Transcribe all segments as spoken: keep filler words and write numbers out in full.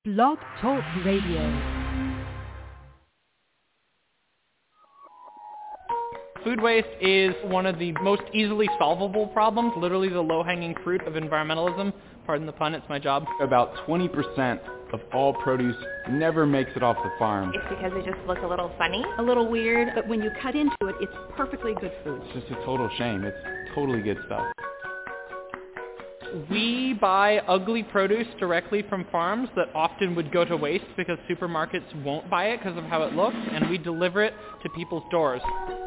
Blog Talk Radio. Food waste is one of the most easily solvable problems, literally the low-hanging fruit of environmentalism. Pardon the pun, it's my job. About twenty percent of all produce never makes it off the farm. It's because they just look a little funny. A little weird, but when you cut into it, it's perfectly good food. It's just a total shame. It's totally good stuff. We buy ugly produce directly from farms that often would go to waste because supermarkets won't buy it because of how it looks, and we deliver it to people's doors.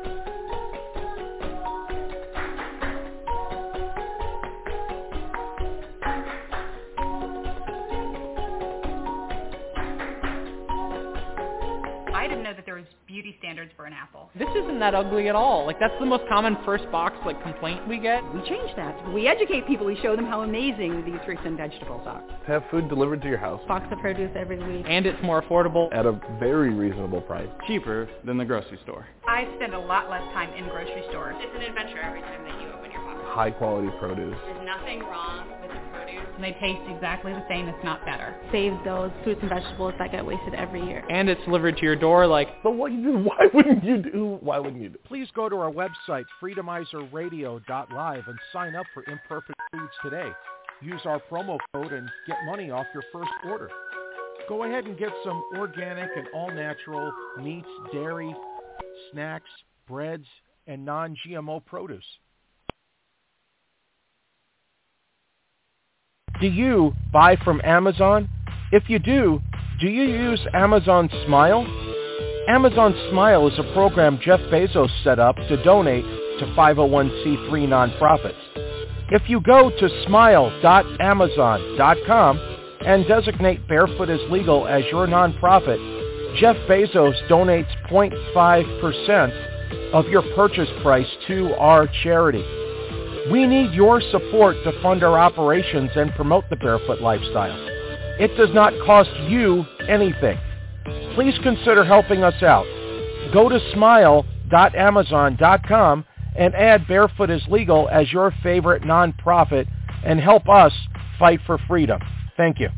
Beauty standards for an apple. This isn't that ugly at all. Like, that's the most common first box like complaint we get. We change that. We educate people. We show them how amazing these fruits and vegetables are. Have food delivered to your house. Box of produce every week. And it's more affordable. At a very reasonable price. Cheaper than the grocery store. I spend a lot less time in grocery stores. It's an adventure every time that you open your box. High quality produce. There's nothing wrong with the produce. And they taste exactly the same, if not better. Save those fruits and vegetables that get wasted every year. And it's delivered to your door like... But what you do, why wouldn't you do, why wouldn't you do? Please go to our website, freedomizer radio dot live, and sign up for Imperfect Foods today. Use our promo code and get money off your first order. Go ahead and get some organic and all-natural meats, dairy, snacks, breads, and non-G M O produce. Do you buy from Amazon? If you do, do you use Amazon Smile? Amazon Smile is a program Jeff Bezos set up to donate to five oh one c three nonprofits. If you go to smile dot amazon dot com and designate Barefoot as Legal as your nonprofit, Jeff Bezos donates zero point five percent of your purchase price to our charity. We need your support to fund our operations and promote the barefoot lifestyle. It does not cost you anything. Please consider helping us out. Go to smile dot amazon dot com and add Barefoot is Legal as your favorite nonprofit and help us fight for freedom. Thank you.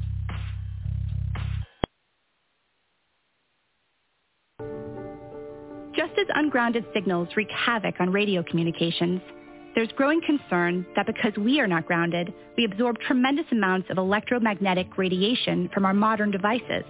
Just as ungrounded signals wreak havoc on radio communications, there's growing concern that because we are not grounded, we absorb tremendous amounts of electromagnetic radiation from our modern devices.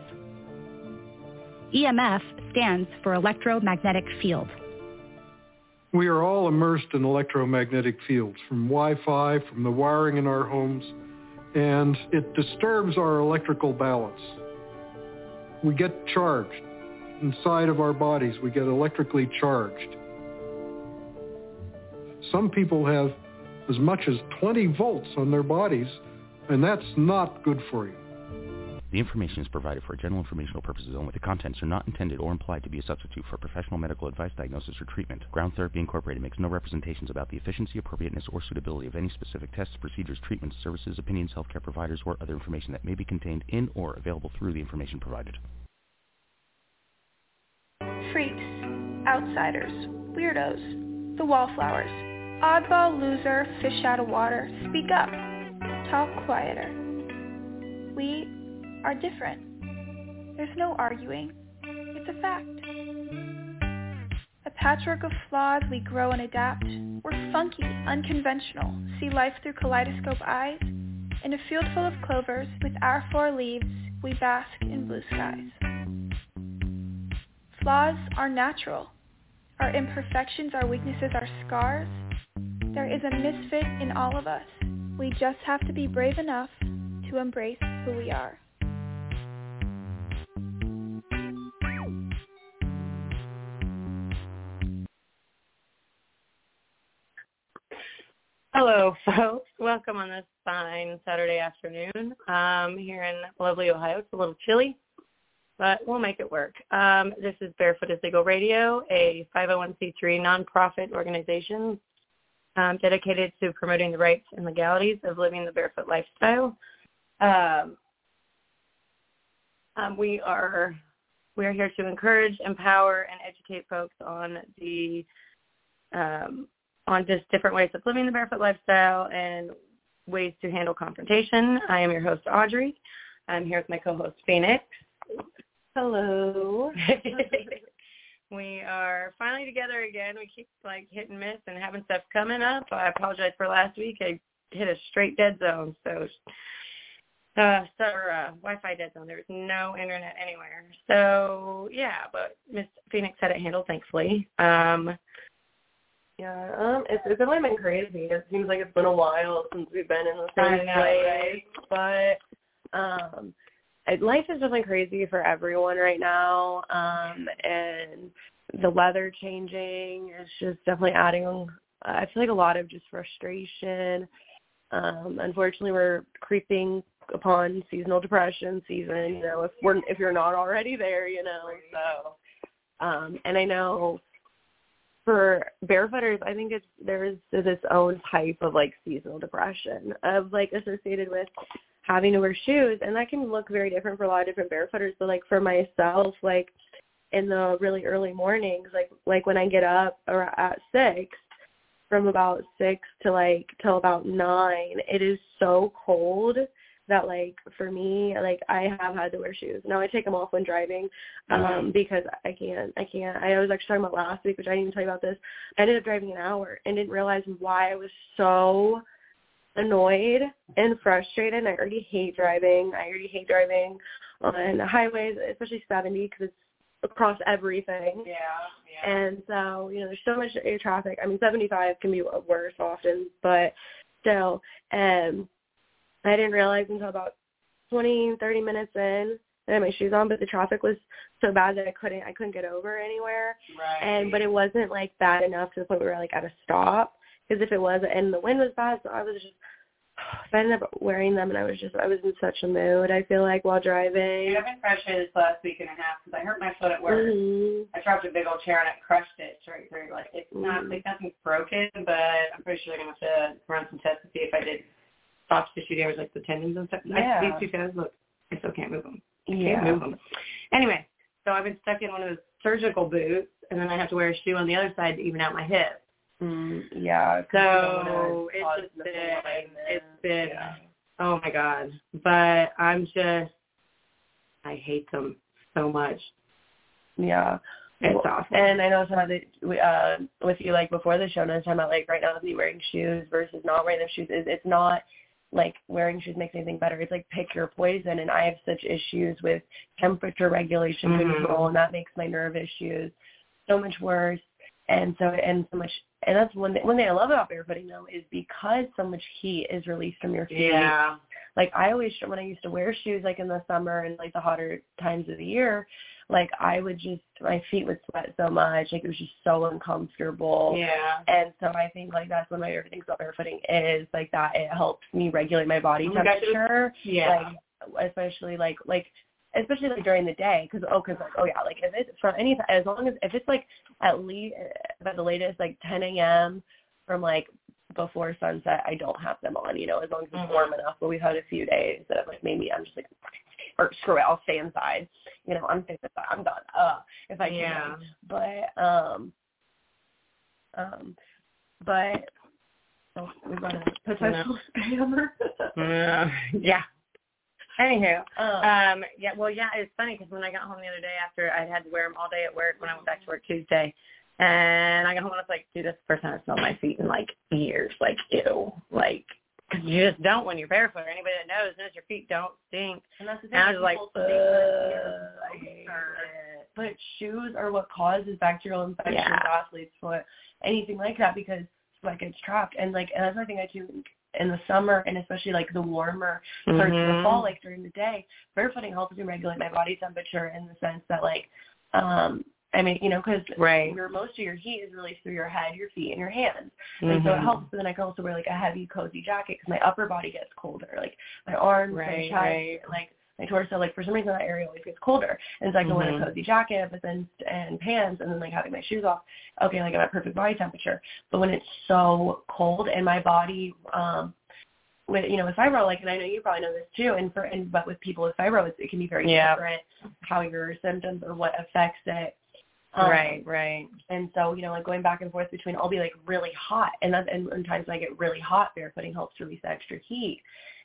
E M F stands for electromagnetic field. We are all immersed in electromagnetic fields from Wi-Fi, from the wiring in our homes, and it disturbs our electrical balance. We get charged. Inside of our bodies, we get electrically charged. Some people have as much as twenty volts on their bodies, and that's not good for you. The information is provided for general informational purposes only. The contents are not intended or implied to be a substitute for professional medical advice, diagnosis, or treatment. Ground Therapy Incorporated makes no representations about the efficiency, appropriateness, or suitability of any specific tests, procedures, treatments, services, opinions, healthcare providers, or other information that may be contained in or available through the information provided. Freaks, outsiders, weirdos, the wallflowers, oddball loser, fish out of water, speak up, talk quieter. We are different. There's no arguing. It's a fact. A patchwork of flaws, we grow and adapt. We're funky, unconventional, see life through kaleidoscope eyes. In a field full of clovers, with our four leaves, we bask in blue skies. Flaws are natural. Our imperfections, our weaknesses, our scars. There is a misfit in all of us. We just have to be brave enough to embrace who we are. Hello, folks. Welcome on this fine Saturday afternoon. Um, here in lovely Ohio, it's a little chilly, but we'll make it work. Um, this is Barefoot is Legal Radio, a five oh one c three nonprofit organization um, dedicated to promoting the rights and legalities of living the barefoot lifestyle. Um, um, we are we are here to encourage, empower, and educate folks on the um, on just different ways of living the barefoot lifestyle and ways to handle confrontation. I am your host, Audrey. I'm here with my co-host, Phoenix. Hello. We are finally together again. We keep, like, hit and miss and having stuff coming up. I apologize for last week. I hit a straight dead zone, so uh, so uh, Wi-Fi dead zone. There was no internet anywhere. So, yeah, but Miss Phoenix had it handled, thankfully. Um Yeah, um, it's, it's definitely been crazy. It seems like it's been a while since we've been in the same I know, place, right? but um, it, life is definitely crazy for everyone right now, um, and the weather changing is just definitely adding, I feel like, a lot of just frustration. Um, unfortunately, we're creeping upon seasonal depression season, you know, if we're if you're not already there, you know, so, um, and I know for barefooters, I think it's there's this own type of like seasonal depression of like associated with having to wear shoes, and that can look very different for a lot of different barefooters. But like for myself, like in the really early mornings, like like when I get up or at six, from about six to like till about nine, it is so cold that like for me, like I have had to wear shoes. Now I take them off when driving um, mm-hmm. because I can't, I can't. I was actually talking about last week, which I didn't even tell you about this. I ended up driving an hour and didn't realize why I was so annoyed and frustrated. And I already hate driving. I already hate driving on highways, especially seventy, because it's across everything. Yeah, yeah. And so, you know, there's so much air traffic. I mean, seventy-five can be worse often, but still. Um, I didn't realize until about twenty, thirty minutes in that I had my shoes on, but the traffic was so bad that I couldn't I couldn't get over anywhere. Right. And but it wasn't like bad enough to the point where we were like at a stop. Because if it was, and the wind was bad, so I was just I ended up wearing them, and I was just I was in such a mood. I feel like while driving. I've been frustrated this last week and a half because I hurt my foot at work. Mm-hmm. I dropped a big old chair and I crushed it straight through. Like it's mm-hmm. not like nothing's broken, but I'm pretty sure they're gonna have to run some tests to see if I did soft tissue damage, like the tendons and stuff. Yeah. I, these two guys, look, I still can't move them. I yeah. can't move them. Anyway, so I've been stuck in one of those surgical boots, and then I have to wear a shoe on the other side to even out my hip. Mm, yeah. So it's just been, it's been, yeah. oh my God. But I'm just, I hate them so much. Yeah. It's awful. And I know some of the, uh, with you, like before the show, I was talking about like right now with me wearing shoes versus not wearing them shoes, is it's not like wearing shoes makes anything better. It's like pick your poison, and I have such issues with temperature regulation mm-hmm. control, and that makes my nerve issues so much worse. And so, and so much, and that's one thing, one thing I love about barefooting though is because so much heat is released from your feet. Yeah. Like I always, when I used to wear shoes like in the summer and like the hotter times of the year, like I would just, my feet would sweat so much, like it was just so uncomfortable. Yeah. And so I think like that's one of my favorite things about barefooting is like that it helps me regulate my body oh temperature. Yeah. Like especially like, like, especially like during the day, because oh, because like oh yeah, like if it's from any as long as if it's like at least at the latest like ten a.m. from like before sunset, I don't have them on. You know, as long as it's mm-hmm. warm enough. But we've had a few days that have, like maybe I'm just like, or screw it, I'll stay inside. You know, I'm I'm done. Uh, if I can. Yeah. But um, um, but oh, we've got a potential spammer. uh, yeah. Anywho, um, um, yeah, well, yeah, it's funny because when I got home the other day after I had to wear them all day at work when I went back to work Tuesday, and I got home and I was like, dude, that's the first time I've smelled my feet in like years. Like, ew. Like, cause you just don't when you're barefoot. Anybody that knows knows your feet don't stink. And that's the thing. And I was like, uh, but shoes are what causes bacterial infections, yeah. athlete's foot, anything like that because sweat gets trapped. And like, and that's another thing I do in the summer and especially like the warmer parts mm-hmm. of the fall, like during the day, barefooting helps me regulate my body temperature in the sense that like, um, I mean, you know, because right. your most of your heat is released through your head, your feet, and your hands. Mm-hmm. And so it helps. But then I can also wear like a heavy, cozy jacket because my upper body gets colder, like my arms, right, my chest, right. like my torso. Like for some reason that area always gets colder, and so I can mm-hmm. wear a cozy jacket, but then and pants, and then like having my shoes off. Okay, like I'm at perfect body temperature. But when it's so cold and my body, um, with you know with fibro, like, and I know you probably know this too, and for and but with people with fibro, it's, it can be very yeah. different how your symptoms or what affects it. Um, right, right. And so, you know, like going back and forth between, I'll be like really hot, and that, and, and times I get really hot, barefooting helps release the extra heat.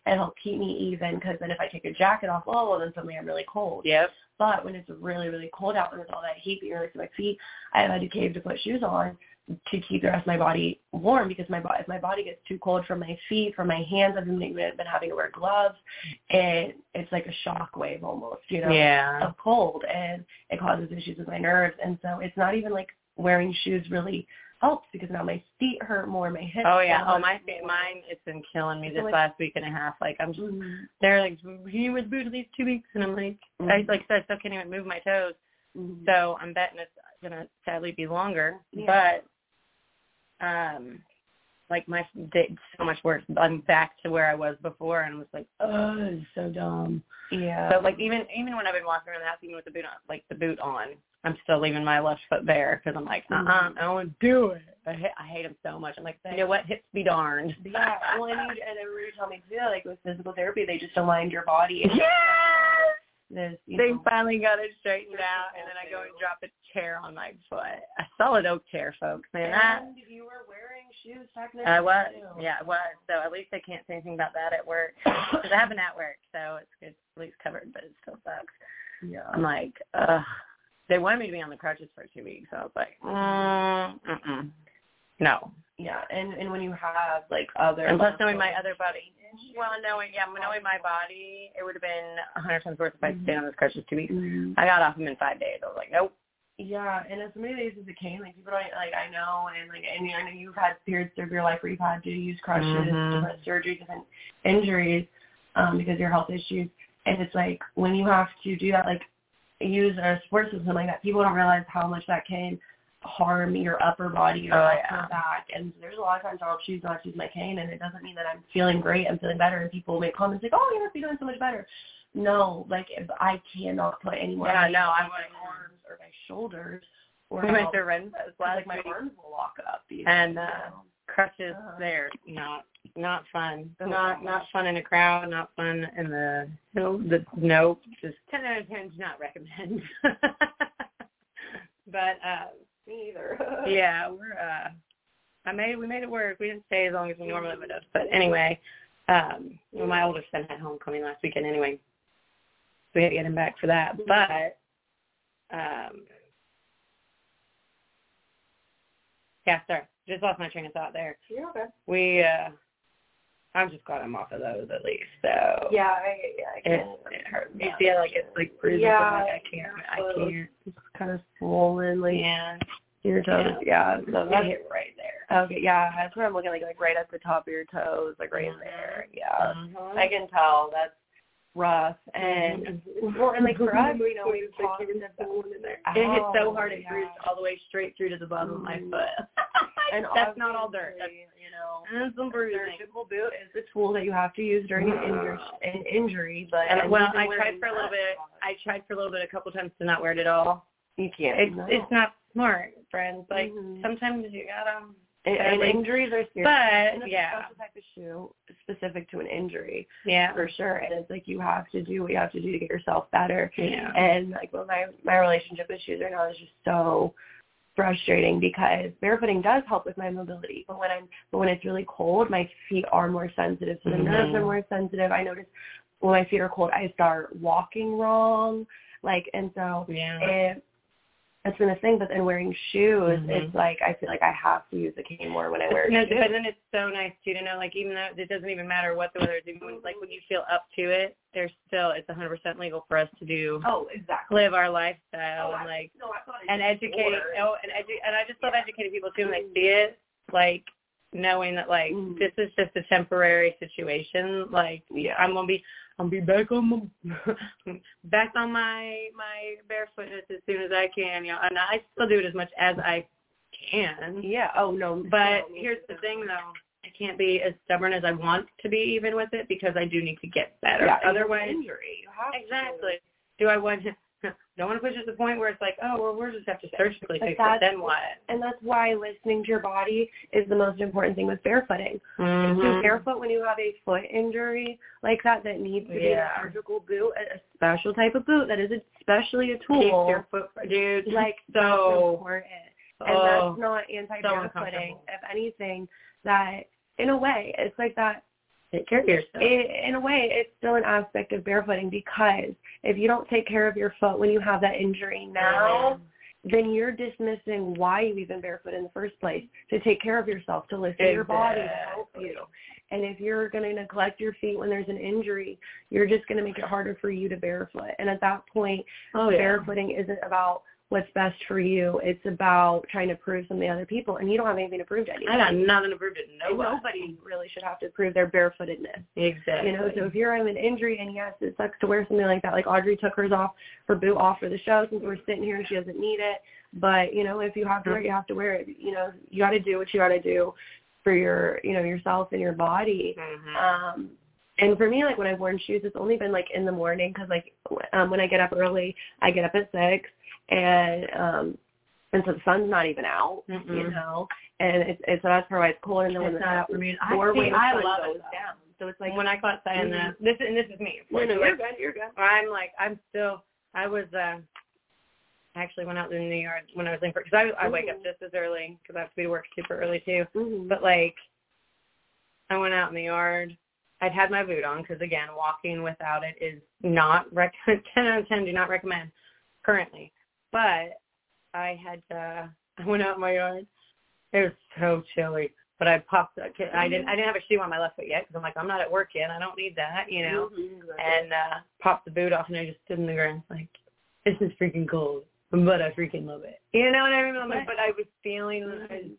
it'll keep me even, because then if I take a jacket off, oh, well, then suddenly I'm really cold. Yep. But when it's really, really cold out and there's all that heat being released to my feet, I've had to cave to put shoes on to keep the rest of my body warm, because my body, if my body gets too cold from my feet, from my hands, I've been, been having to wear gloves, and it's like a shock wave almost, you know, yeah. of cold, and it causes issues with my nerves. And so it's not even like wearing shoes really helps, because now my feet hurt more, my hips. Oh yeah, oh my feet, mine, it's been killing me this like, last week and a half. Like I'm just, mm-hmm. they're like, you wear the boot at least two weeks, and I'm like, mm-hmm. I like I still can't even move my toes. Mm-hmm. So I'm betting it's gonna sadly be longer, yeah. but um, like my day, so much worse. I'm back to where I was before, and I was like, oh, it's so dumb. Yeah. So like even even when I've been walking around the house, even with the boot on, like the boot on, I'm still leaving my left foot bare, because I'm like, uh, uh-uh, mm-hmm. I don't want to do it. I hate, I hate them so much. I'm like, you know what? Hips be darned. Yeah. Well, and, you, and everybody tell me too, like with physical therapy, they just aligned your body. Yes. This, they know, finally got it straightened out, and then I go and drop a chair on my foot. A solid oak chair, folks. Man, and that, you were wearing shoes technically. I was. Too. Yeah, I was. So at least I can't say anything about that at work, because I haven't at work, so it's, it's at least covered, but it still sucks. Yeah. I'm like, ugh. They wanted me to be on the crutches for two weeks. So I was like, mm, mm-mm. No. Yeah, and and when you have like other, and plus knowing my other body, well, knowing yeah, knowing my body, it would have been a hundred times worse if I stayed on those crutches two weeks. Mm-hmm. I got off them in five days. I was like, nope. Yeah, and as somebody that uses a cane, like people don't like I know, and like and I know you've had periods through your life where you've had to use crutches, mm-hmm. different surgeries, different injuries, um, because of your health issues, and it's like when you have to do that, like use a support system like that, people don't realize how much that can harm your upper body, your oh, upper yeah. back. And there's a lot of times I'll choose not to use my cane, and it doesn't mean that I'm feeling great, I'm feeling better, and people make comments like, oh, you must be doing so much better. No, like if I cannot put any more yeah, on no, my I'm arms or my shoulders, or we went to Renzo's last like my week, arms will lock up. These and uh, you know? crutches, uh-huh. they're not not fun. Oh, not not fun in a crowd. Not fun in the you know, the nope. Just ten out of ten. Do not recommend. But uh, me either. yeah, we're. Uh, I made we made it work. We didn't stay as long as we normally would have. But anyway, um, well, my oldest son had homecoming last weekend. Anyway, so we had to get him back for that. But um, yeah, sorry. Just lost my train of thought there. You're okay. We, uh, I'm just glad I'm off of those at least. So yeah, I, yeah, I can. It, it hurts. You feel like it's like bruising. Yeah, like I can't. I can't. It's kind of swollen, like yeah. your toes. Yeah, yeah. so that's hit right there. Okay, yeah, that's where I'm looking, like like right at the top of your toes, like right mm-hmm. there. Yeah, mm-hmm. I can tell that's rough. And mm-hmm. well, and like for us, you know, we've talked about in there. It hit so hard it bruised all the way straight through to the bottom mm-hmm. of my foot. And that's not all dirt. That's, you know, and some bruising. The surgical boot is the tool that you have to use during an injury. An injury, but and, well, I tried for a little bit. I tried for a little bit, a couple times to not wear it at all. You can't. It's no. it's not smart, friends. Like mm-hmm. sometimes you gotta. And, and like, injuries are serious. But and it's yeah, a special type of shoe specific to an injury. Yeah, for sure. And it's like you have to do what you have to do to get yourself better. Yeah. And like well, my my relationship with shoes right now is just so frustrating because barefooting does help with my mobility, but when I'm but when it's really cold, my feet are more sensitive, so the mm-hmm. nerves are more sensitive. I notice when my feet are cold, I start walking wrong, like, and so yeah. it, it's been a thing. But then wearing shoes, mm-hmm. it's like I feel like I have to use a cane more when I wear no, shoes. But then it's so nice too to know, like, even though it doesn't even matter what the weather is, even when, like when you feel up to it, there's still it's one hundred percent legal for us to do. Oh, exactly. Live our lifestyle oh, and like I, no, I thought and educate. Oh, and edu- and I just love yeah. educating people too when they see it, like knowing that like mm. this is just a temporary situation. Like yeah. I'm gonna be. I'll be back on my back on my my barefootness as soon as I can, you know. And I still do it as much as I can. Yeah. Oh no. But no, here's the thing, though. I can't be as stubborn as I want to be, even with it, because I do need to get better. Yeah. Otherwise, injury. You have exactly. To. Do I want to? Don't want to push it to the point where it's like, oh, well, we'll just have to surgically fix it. Then what? And that's why listening to your body is the most important thing with barefooting. Mm-hmm. So barefoot when you have a foot injury like that that needs to yeah. be a surgical boot, a special type of boot that is especially a tool. Keeps your foot, dude. Like so important. And oh, that's not anti-barefooting. so if anything, that in a way, it's like that take care of yourself. It, in a way, it's still an aspect of barefooting because if you don't take care of your foot when you have that injury now, mm-hmm. then you're dismissing why you even barefoot in the first place, to take care of yourself, to listen exactly. to your body, to help you. And if you're going to neglect your feet when there's an injury, you're just going to make it harder for you to barefoot. And at that point, oh, yeah. barefooting isn't about what's best for you. It's about trying to prove something to other people, and you don't have anything to prove to anybody. I got nothing to prove to nobody. Nobody really should have to prove their barefootedness. Exactly. You know, so if you're having an injury, and yes, it sucks to wear something like that. Like Audrey took hers off, her boot off for the show since we're sitting here and she doesn't need it. But, you know, if you have to wear it, you have to wear it. You know, you got to do what you got to do for your, you know, yourself and your body. Mm-hmm. Um, and for me, like when I've worn shoes, it's only been like in the morning because like um, when I get up early, I get up at six. And um, and so the sun's not even out, mm-hmm. you know, and it's it's that's why it's cold. And then when it's the not for me. I see, I love goes it down, so it's like when I go outside mm-hmm. and the, this and this is me. No, no, like, you're good. You're good. I'm like I'm still. I was uh, I actually went out in the yard when I was in because I I wake up just as early because I have to be to work super early too. Mm-hmm. But like I went out in the yard. I'd had my boot on because again, walking without it is not rec- ten out of ten. Do not recommend currently, but. I had, uh, I went out in my yard. It was so chilly, but I popped, I didn't, I didn't have a shoe on my left foot yet because I'm like, I'm not at work yet. I don't need that, you know, mm-hmm, exactly. and, uh, popped the boot off and I just stood in the ground like, this is freaking cold, but I freaking love it. You know what I mean? I'm like, but I was feeling, mm-hmm. I was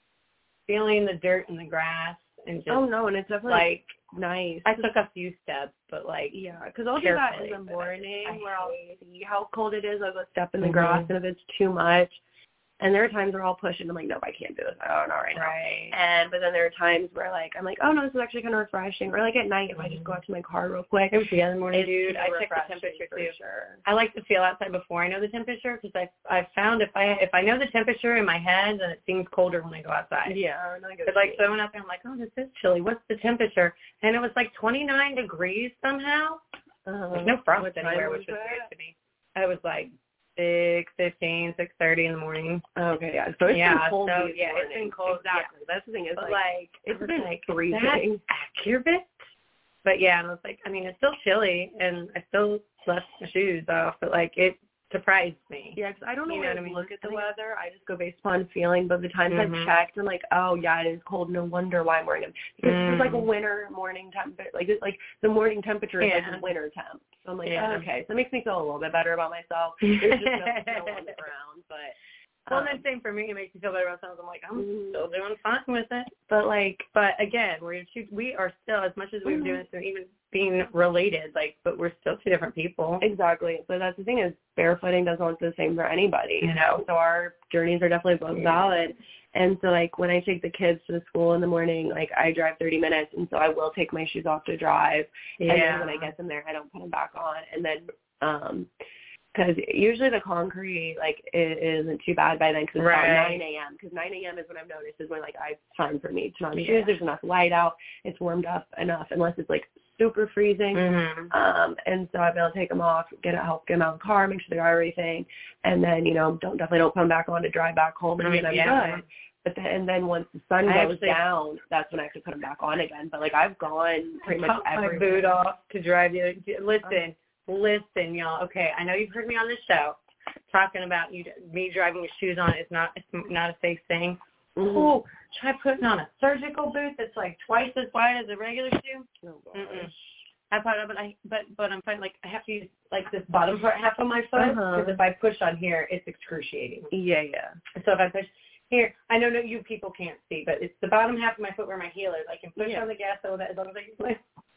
feeling the dirt and the grass and just. Oh no, and it's definitely like, nice. I took a few steps, but like yeah, because I'll do that in the morning I, I where I'll see how cold it is. I'll go step in the mm-hmm. grass, and if it's too much, and there are times where I'll push it. And I'm like, nope, I can't do this. I don't know right now. Right. And but then there are times where like I'm like, oh no, this is actually kind of refreshing. Or like at night, if mm-hmm. I just go out to my car real quick. It was the other morning, it's dude. I check the temperature too. Sure. I like to feel outside before I know the temperature because I I found if I if I know the temperature in my head, then it seems colder when I go outside. Yeah. It's like so I went out there. I'm like, oh, this is chilly. What's the temperature? And it was like twenty-nine degrees somehow. Uh-huh. There's no frost anywhere, which was weird to me. I was like six fifteen, six thirty in the morning. Okay, yeah. So it's yeah, been cold. So yeah, it's been cold. Exactly. Yeah. That's the thing. Is but like, like it's been been like freezing. Accurate. But yeah, and I was like, I mean, it's still chilly, and I still left my shoes off, but like it surprised me. Yeah, because I don't know, you know what I mean? look at the weather. I just go based upon feeling. But the times mm-hmm. I've checked, I'm like, oh yeah, it is cold. No wonder why I'm wearing them. Because mm. it's like a winter morning temperature. Like it's like the morning temperature is yeah. like a winter temp. So I'm like, yeah. oh, okay. So it makes me feel a little bit better about myself. There's just no snow on the ground, but. Well, um, and then same for me. It makes me feel better about myself. I'm like, I'm mm. still doing fine with it. But like, but again, we're two, we are still, as much as we're mm. doing this, and even being related, like, but we're still two different people. Exactly. So that's the thing is barefooting doesn't look the same for anybody, you know. So our journeys are definitely both yeah. valid. And so like when I take the kids to the school in the morning, like I drive thirty minutes, and so I will take my shoes off to drive. Yeah. And then when I get them there, I don't put them back on. And then, um, because usually the concrete, like, it isn't too bad by then because it's right. about nine a.m. Because nine a.m. is when I've noticed is when, like, I, it's time for me to not have yeah. shoes. There's enough light out. It's warmed up enough unless it's, like, super freezing. Mm-hmm. Um, and so I've been able to take them off, get a, help get them out of the car, make sure they got everything. And then, you know, don't definitely don't put them back on to drive back home and then I'm yeah. good. But then, and then once the sun I goes actually, down, that's when I have to put them back on again. But, like, I've gone pretty much everywhere. my boot off to drive you. Listen. Listen, y'all. Okay, I know you've heard me on this show talking about you, me driving with shoes on is not it's not a safe thing. Mm-hmm. Oh, try putting on a surgical boot that's like twice as wide as a regular shoe. Oh gosh. Mm-mm. I thought, but I but but I'm fine. Like I have to use like this bottom part half of my foot because uh-huh. if I push on here, it's excruciating. Yeah, yeah. So if I push here, I know that you people can't see, but it's the bottom half of my foot where my heel is. I can push yeah. on the gas so that as long as I use my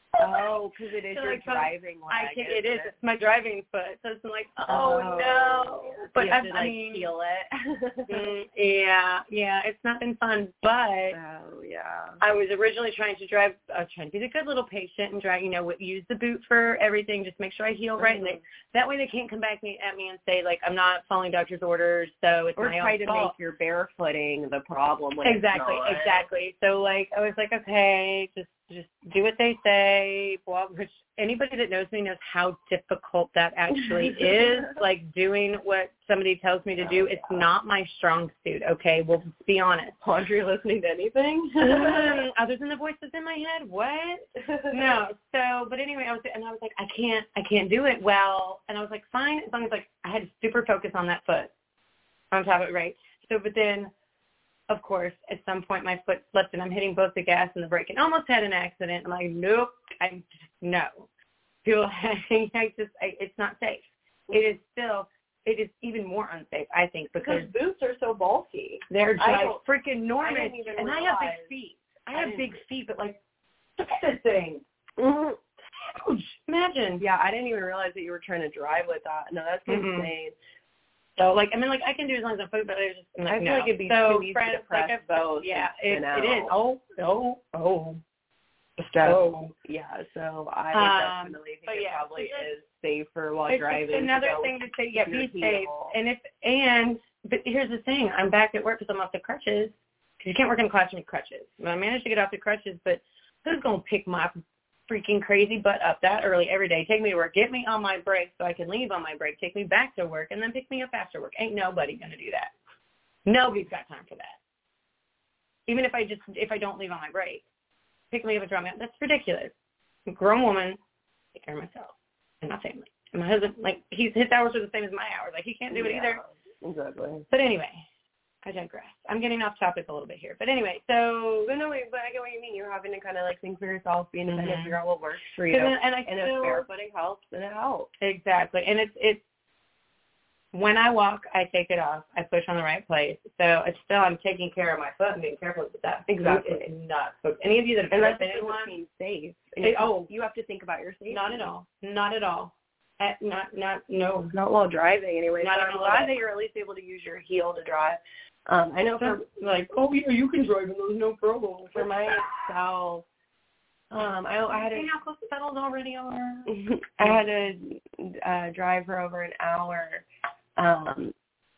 Oh, because it is so your like, driving leg. I can, it is. It? It's my driving foot. So it's like, oh, oh no. But I, to, I like, mean, feel it. mm, yeah, yeah. It's not been fun, but oh yeah. I was originally trying to drive. I was trying to be the good little patient and drive. You know, use the boot for everything. Just make sure I heel right, mm-hmm. and they, that way they can't come back me, at me and say like I'm not following doctor's orders. So it's or my try own to fault. make your barefooting the problem. When exactly, it's not. exactly. So like I was like, okay, just just do what they say. Well, which anybody that knows me knows how difficult that actually is. Like doing what somebody tells me to do, it's not my strong suit. Okay, well, let's be honest. Audrey, listening to anything other than the voices in my head? What? No. So, but anyway, I was and I was like, I can't, I can't do it well. And I was like, fine, as long as like I had to super focus on that foot, on top of it, right? So, but then. Of course, at some point my foot slipped and I'm hitting both the gas and the brake and almost had an accident. I'm like, nope, I'm no. People, I just, I, it's not safe. It is still, it is even more unsafe, I think, because, because boots are so bulky. They're just freaking enormous. I didn't even and realize. I have big feet. I, I have big feet, but like, look at this thing. Mm-hmm. Huge. Imagine. Yeah, I didn't even realize that you were trying to drive with that. No, that's mm-hmm. insane. So, like, I mean, like, I can do as long as I'm foot, but it's just, I'm like, I feel no. like it'd be so too easy friends, to press like, both. Yeah, it, it is. Oh, oh, oh. So, yeah, so I um, definitely think it yeah, probably it's, is safer while it's driving. It's another to thing to say, yeah, be safe. Heel. And if, and, but here's the thing, I'm back at work because I'm off the crutches, because you can't work in a classroom with crutches. I managed to get off the crutches, but who's going to pick my freaking crazy butt up that early every day, take me to work, get me on my break so I can leave on my break, take me back to work, and then pick me up after work? Ain't nobody going to do that. Nobody's got time for that. Even if I just, if I don't leave on my break, pick me up and drop me off. That's ridiculous. I'm a grown woman, take care of myself and my family. And my husband, like, he's, his hours are the same as my hours. Like, he can't do it yeah, either. Exactly. But anyway, I digress. I'm getting off topic a little bit here. But anyway, so. But no, wait, but I get what you mean. You're having to kind of like think for yourself, be independent, Mm-hmm. figure out what works for you. And, and, I and still, if barefooting helps, then it helps. Exactly. And it's, it's, when I walk, I take it off. I push on the right place. So it's still, I'm taking care of my foot and being careful with that. Exactly. It's not. So any of you that have and ever that's been the in one, being safe. It, oh, you have to think about your safety. Not at all. Not at all. At, not, not, no. Not while driving anyway. Not so I'm glad that you're at least able to use your heel to drive. Um, I know for like, oh yeah, you can drive and there's no problem. For myself, um, I, I had to. See how close the pedals already are. I had to uh, drive for over an hour. Um,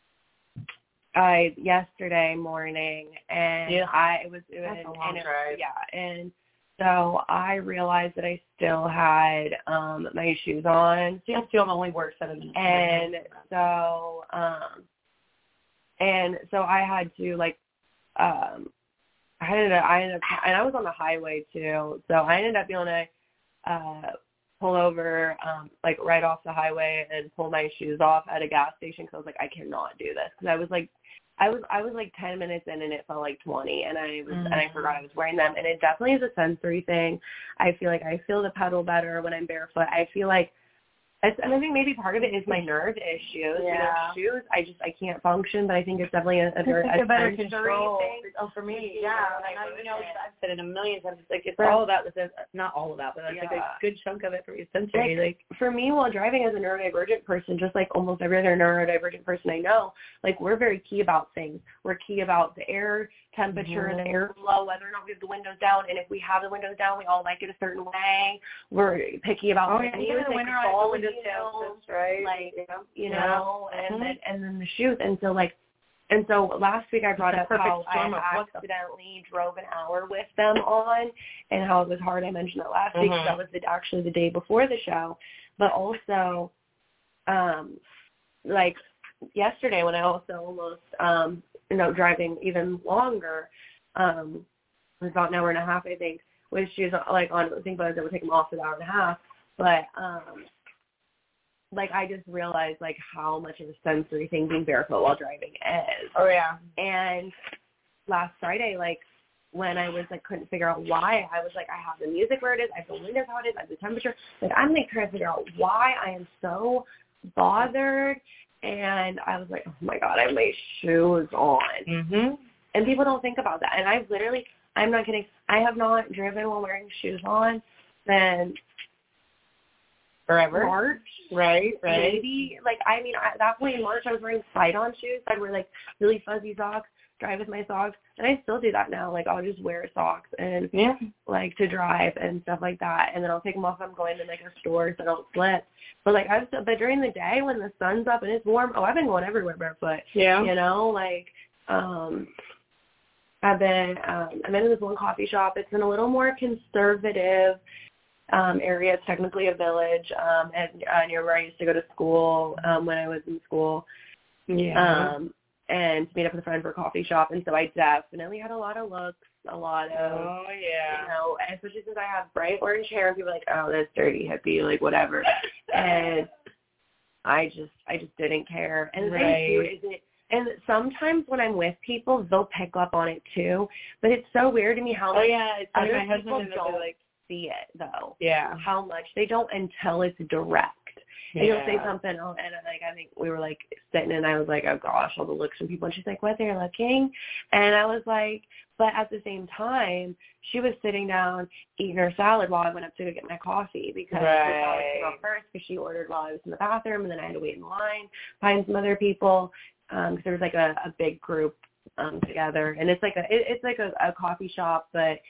I yesterday morning, and yeah. I it was it was That's a long and it, drive. yeah, and so I realized that I still had um my shoes on. See, I still only work seven minutes. And so, um. And so I had to like, um, I ended up, I ended up, and I was on the highway too. So I ended up being able to uh, pull over, um, like right off the highway and pull my shoes off at a gas station because I was like, I cannot do this because I was like, I was I was like ten minutes in and it felt like twenty, and I was mm-hmm. and I forgot I was wearing them. And it definitely is a sensory thing. I feel like I feel the pedal better when I'm barefoot. I feel like. And I think maybe part of it is my nerve issues. Yeah. You know, shoes, I just I can't function, but I think it's definitely a, a, it's like a, a better sensory control. thing. Oh, for me, yeah. And I, you know, I've said it a million times. It's like it's For, all about the not all about, but it's yeah. like a good chunk of it for me sensory. Like, like for me, while driving as a neurodivergent person, just like almost every other neurodivergent person I know, like we're very key about things. We're key about the air temperature, mm-hmm. the air flow, whether or not we have the windows down, and if we have the windows down, we all like it a certain way. We're picky about oh, the yeah, music, the winter all windows down, right? Like yeah. you yeah. know, and mm-hmm. then and then the shoes, and so like, and so last week I brought it's up how I accidentally drove an hour with them on, and how it was hard. I mentioned that last mm-hmm. week. So that was the, actually the day before the show, but also, um, like yesterday when I also almost um. you know, driving even longer, um, it was about an hour and a half, I think, with shoes, like, on, I think by the time I would take them off for an hour and a half, but, um, like, I just realized, like, how much of a sensory thing being barefoot while driving is. Oh, yeah. And last Friday, like, when I was, like, couldn't figure out why, I was like, I have the music where it is, I have the windows how it is, I have the temperature, like, I'm, like, trying to figure out why I am so bothered. And I was like, oh, my God, I have my shoes on. Mm-hmm. And people don't think about that. And I've literally, I'm not kidding, I have not driven while wearing shoes on since forever. March. Right, right. Maybe, like, I mean, at that point in March, I was wearing slide-on shoes. I'd wear, like, really fuzzy socks, drive with my socks. And I still do that now. Like, I'll just wear socks and, yeah. like, to drive and stuff like that. And then I'll take them off if I'm going to, like, a store so I don't slip. But, like, I've still, but during the day when the sun's up and it's warm, oh, I've been going everywhere barefoot. Yeah. You know, like, um, I've been um, I'm in this one coffee shop. It's in a little more conservative um, area. It's technically a village, um, and uh, near where I used to go to school um, when I was in school. Yeah. Um, and to meet up with a friend for a coffee shop, and so I definitely had a lot of looks, a lot of, oh yeah, you know, especially since I have bright orange hair, and people are like, oh, that's dirty hippie, like whatever, and I just, I just didn't care, and the right. thing too is it, and sometimes when I'm with people, they'll pick up on it too, but it's so weird to me how oh much yeah, it's other my husband people and don't like see it though, yeah, how much they don't until it's direct. And yeah. you'll say something, oh, and like I think we were like sitting, and I was like, oh gosh, all the looks from people, and she's like, what, they're looking? And I was like, but at the same time, she was sitting down eating her salad while I went up to go get my coffee because right. her salad came out first because she ordered while I was in the bathroom, and then I had to wait in line, find some other people because um, there was like a, a big group um, together, and it's like a it, it's like a, a coffee shop, but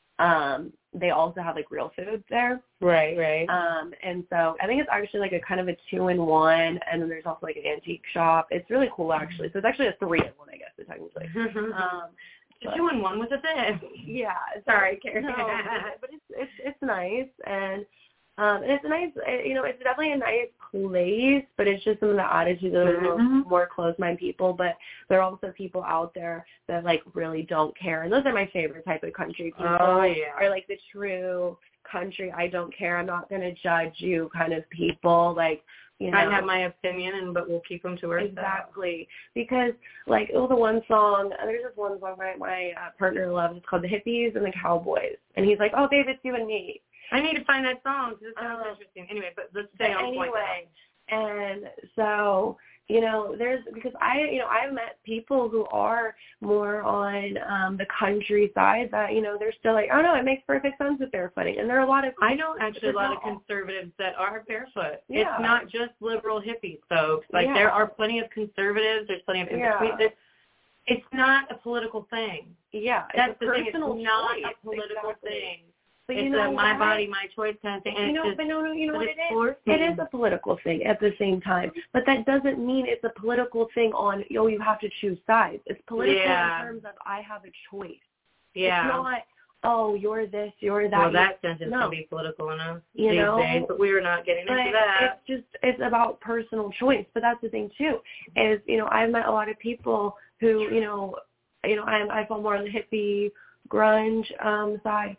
um they also have like real food there, right right um and so I think it's actually like a kind of a two in one, and then there's also like an antique shop. It's really cool actually, so it's actually a three in one, I guess, technically. um the two in one was a thing. Yeah, sorry Karen. No, but it's it's it's nice, and um and it's a nice, you know, it's definitely a nice place, but it's just some of the attitudes of mm-hmm. more, more closed-minded people. But there are also people out there that like really don't care, and those are my favorite type of country people. Oh yeah, are like the true country, I don't care, I'm not going to judge you kind of people. Like, you know, I have my opinion, and but we'll keep them to ourselves. Exactly, because like oh, the one song, there's this one song my my uh, partner loves. It's called The Hippies and the Cowboys, and he's like, oh babe, it's you and me. I need to find that song because it sounds um, interesting. Anyway, but let's stay on anyway, point. And so, you know, there's, because I, you know, I've met people who are more on um, the countryside that, you know, they're still like, oh no, it makes perfect sense with barefooting. And there are a lot of, I know actually a lot of conservatives that are barefoot. Yeah. It's not just liberal hippies, folks. Like Yeah. there are plenty of conservatives. There's plenty of in Yeah. between. It's not a political thing. Yeah, That's it's the a thing. It's personal not choice. a political Exactly. thing. But it's you know a my what? body, my choice kind of thing. And You know, it's just, but no, no, you know what it is? It is a political thing at the same time. But that doesn't mean it's a political thing on, oh, you have to choose sides. It's political yeah. in terms of I have a choice. Yeah. It's not, oh, you're this, you're that. Well, that sentence no. can be political enough you these know, days, but we're not getting but into that. It's just, it's about personal choice. But that's the thing, too, is, you know, I've met a lot of people who, you know, you know, I, I fall more on the hippie, grunge um, side.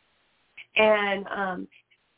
And, um,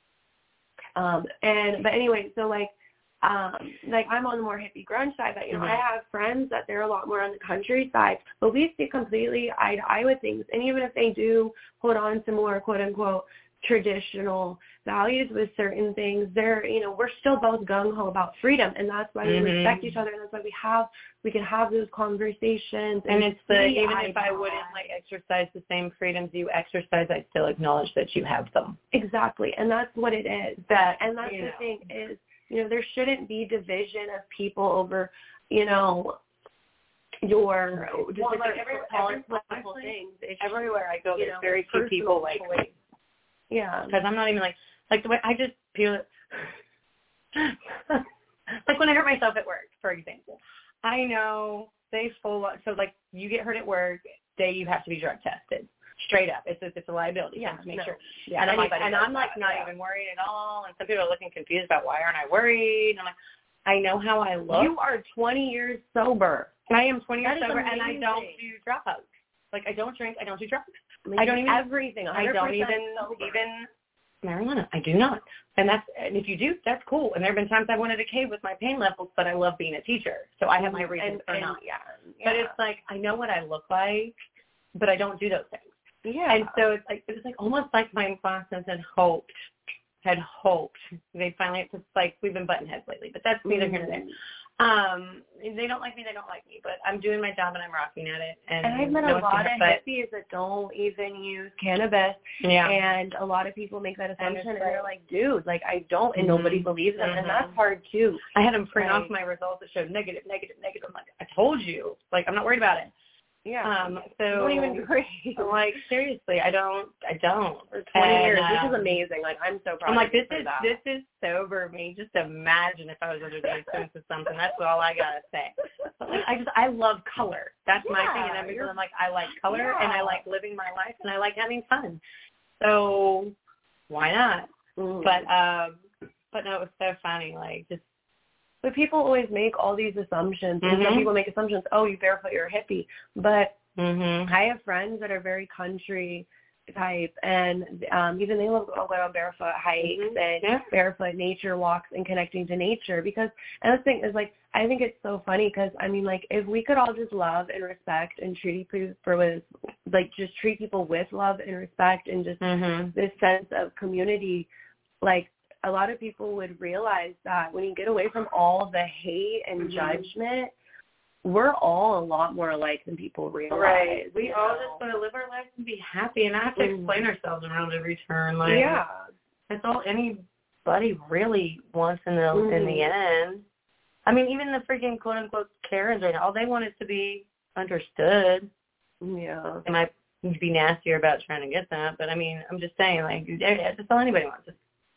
um, and, but anyway, so like, um, like I'm on the more hippie grunge side, but you know, mm-hmm. I have friends that they're a lot more on the country side, but we see completely eye to eye with things. And even if they do hold on to more quote unquote traditional values with certain things, they're, you know, we're still both gung ho about freedom, and that's why mm-hmm. we respect each other, and that's why we have, we can have those conversations. And, and it's the, even eye if I wouldn't like exercise the same freedoms you exercise, I still acknowledge that you have them. Exactly, and that's what it is. That, and that's you the know. thing is, you know, there shouldn't be division of people over, you know, your just well, different like every, political every, things. It's, everywhere I go, you there's know, very few people like choice. me. Yeah. Because I'm not even like, like the way I just feel it. Like when I hurt myself at work, for example, I know they full on, so like you get hurt at work, day you have to be drug tested. Straight up. It's a, it's a liability. Yeah, to make no. sure. Yeah, and I'm like, anybody and does I'm like that, not yeah. even worried at all. And some people are looking confused about why aren't I worried? And I'm like, I know how I look. You are twenty years sober. I am twenty years That is sober, and I amazing. don't do drugs. Like I don't drink. I don't do drugs. Like, I don't even everything. I don't even sober. even marijuana. I do not. And that's and if you do, that's cool. And there have been times I wanted a cave with my pain levels, but I love being a teacher, so I have my reasons and, for and, not. Yeah, But yeah. it's like I know what I look like, but I don't do those things. Yeah. And so it's like it was like almost like my bosses had hoped, had hoped they finally. It's like we've been button heads lately, but that's neither here nor there. Um, they don't like me, they don't like me, but I'm doing my job and I'm rocking at it. And, and I've met no a lot of but, hippies that don't even use cannabis. Yeah. And a lot of people make that assumption, and right. they're like, dude, like I don't, and mm-hmm. nobody believes them, mm-hmm. and that's hard too. I had them print right. off my results that showed negative, negative, negative. I'm like, I told you, like I'm not worried about it. Yeah. Um. So don't even agree. Like seriously, I don't. I don't. For twenty and, years, uh, which is amazing. Like I'm so proud. I'm like, of you this for is that. this is sober me. Just imagine if I was under the influence of something. That's all I gotta say. But like, I just, I love color. That's yeah, my thing. And every I'm like, I like color yeah. and I like living my life and I like having fun. So why not? Mm. But, um, but no, it was so funny. Like just, but people always make all these assumptions. Mm-hmm. And some people make assumptions, oh, you barefoot, you're a hippie. But mm-hmm. I have friends that are very country type, and um, even they love going on barefoot hikes mm-hmm. and yeah. barefoot nature walks and connecting to nature. Because, and the thing is, like, I think it's so funny because, I mean, like, if we could all just love and respect and treat people for with, like, just treat people with love and respect and just mm-hmm. this sense of community, like, a lot of people would realize that when you get away from all the hate and mm-hmm. judgment, we're all a lot more alike than people realize. Right. We you all know? just want to live our lives and be happy and not have to mm. explain ourselves around every turn. Like, yeah. That's all anybody really wants in the mm. in the end. I mean, even the freaking quote-unquote Karens right now, all they want is to be understood. Yeah. They might be nastier about trying to get that, but, I mean, I'm just saying, like, that's all anybody wants is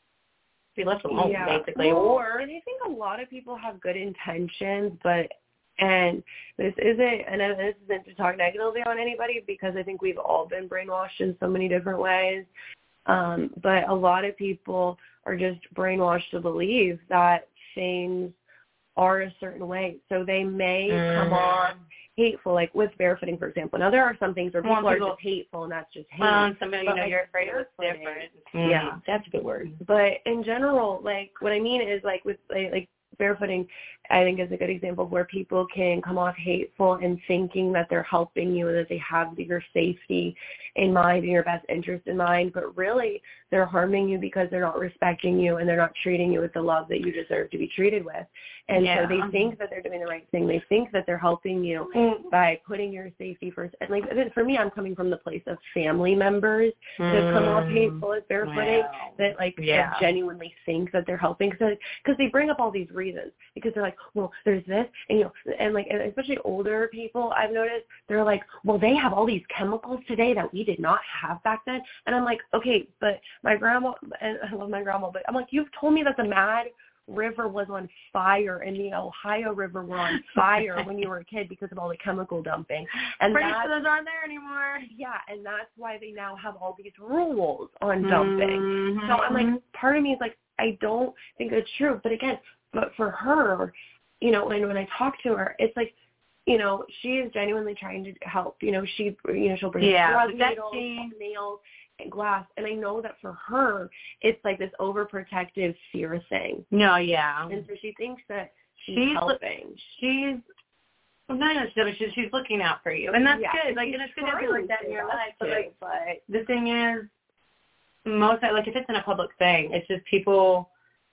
be left alone, yeah. basically. Well, or and I think a lot of people have good intentions, but and this isn't, and this isn't to talk negatively on anybody because I think we've all been brainwashed in so many different ways. Um, but a lot of people are just brainwashed to believe that things are a certain way. So they may mm. come off hateful, like with barefooting, for example. Now, there are some things where people, well, people are just hateful, and that's just hate. Well, somebody, you know, like, you're afraid of what's different. Mm. Yeah. That's a good word. But in general, like, what I mean is, like, with, like, like barefooting, I think is a good example of where people can come off hateful and thinking that they're helping you and that they have your safety in mind and your best interest in mind, but really they're harming you because they're not respecting you and they're not treating you with the love that you deserve to be treated with. And yeah. so they think that they're doing the right thing. They think that they're helping you mm. by putting your safety first. And like for me, I'm coming from the place of family members mm. that come off hateful as barefooting, wow. that like yeah. that genuinely think that they're helping because they bring up all these reasons because they're like, well, there's this, and you know, and like especially older people, I've noticed they're like, well, they have all these chemicals today that we did not have back then, and I'm like, okay, but my grandma, and I love my grandma, but I'm like, you've told me that the Mad River was on fire and the Ohio River were on fire when you were a kid because of all the chemical dumping, and pretty sure those aren't there anymore. Yeah, and that's why they now have all these rules on dumping. Mm-hmm. So I'm like, part of me is like, I don't think it's true, but again, but for her, you know, when when I talk to her, it's like, you know, she is genuinely trying to help. You know, she, you know, she'll bring yeah, drug needles, nails, and glass. And I know that for her, it's like this overprotective fear thing. No, yeah. And so she thinks that she's, she's helping. She's, well, not necessarily, she's, she's looking out for you. And that's yeah, good. Like, and it's good to be like that in your life. But, like, but the thing is, most, like, if it's in a public thing, it's just people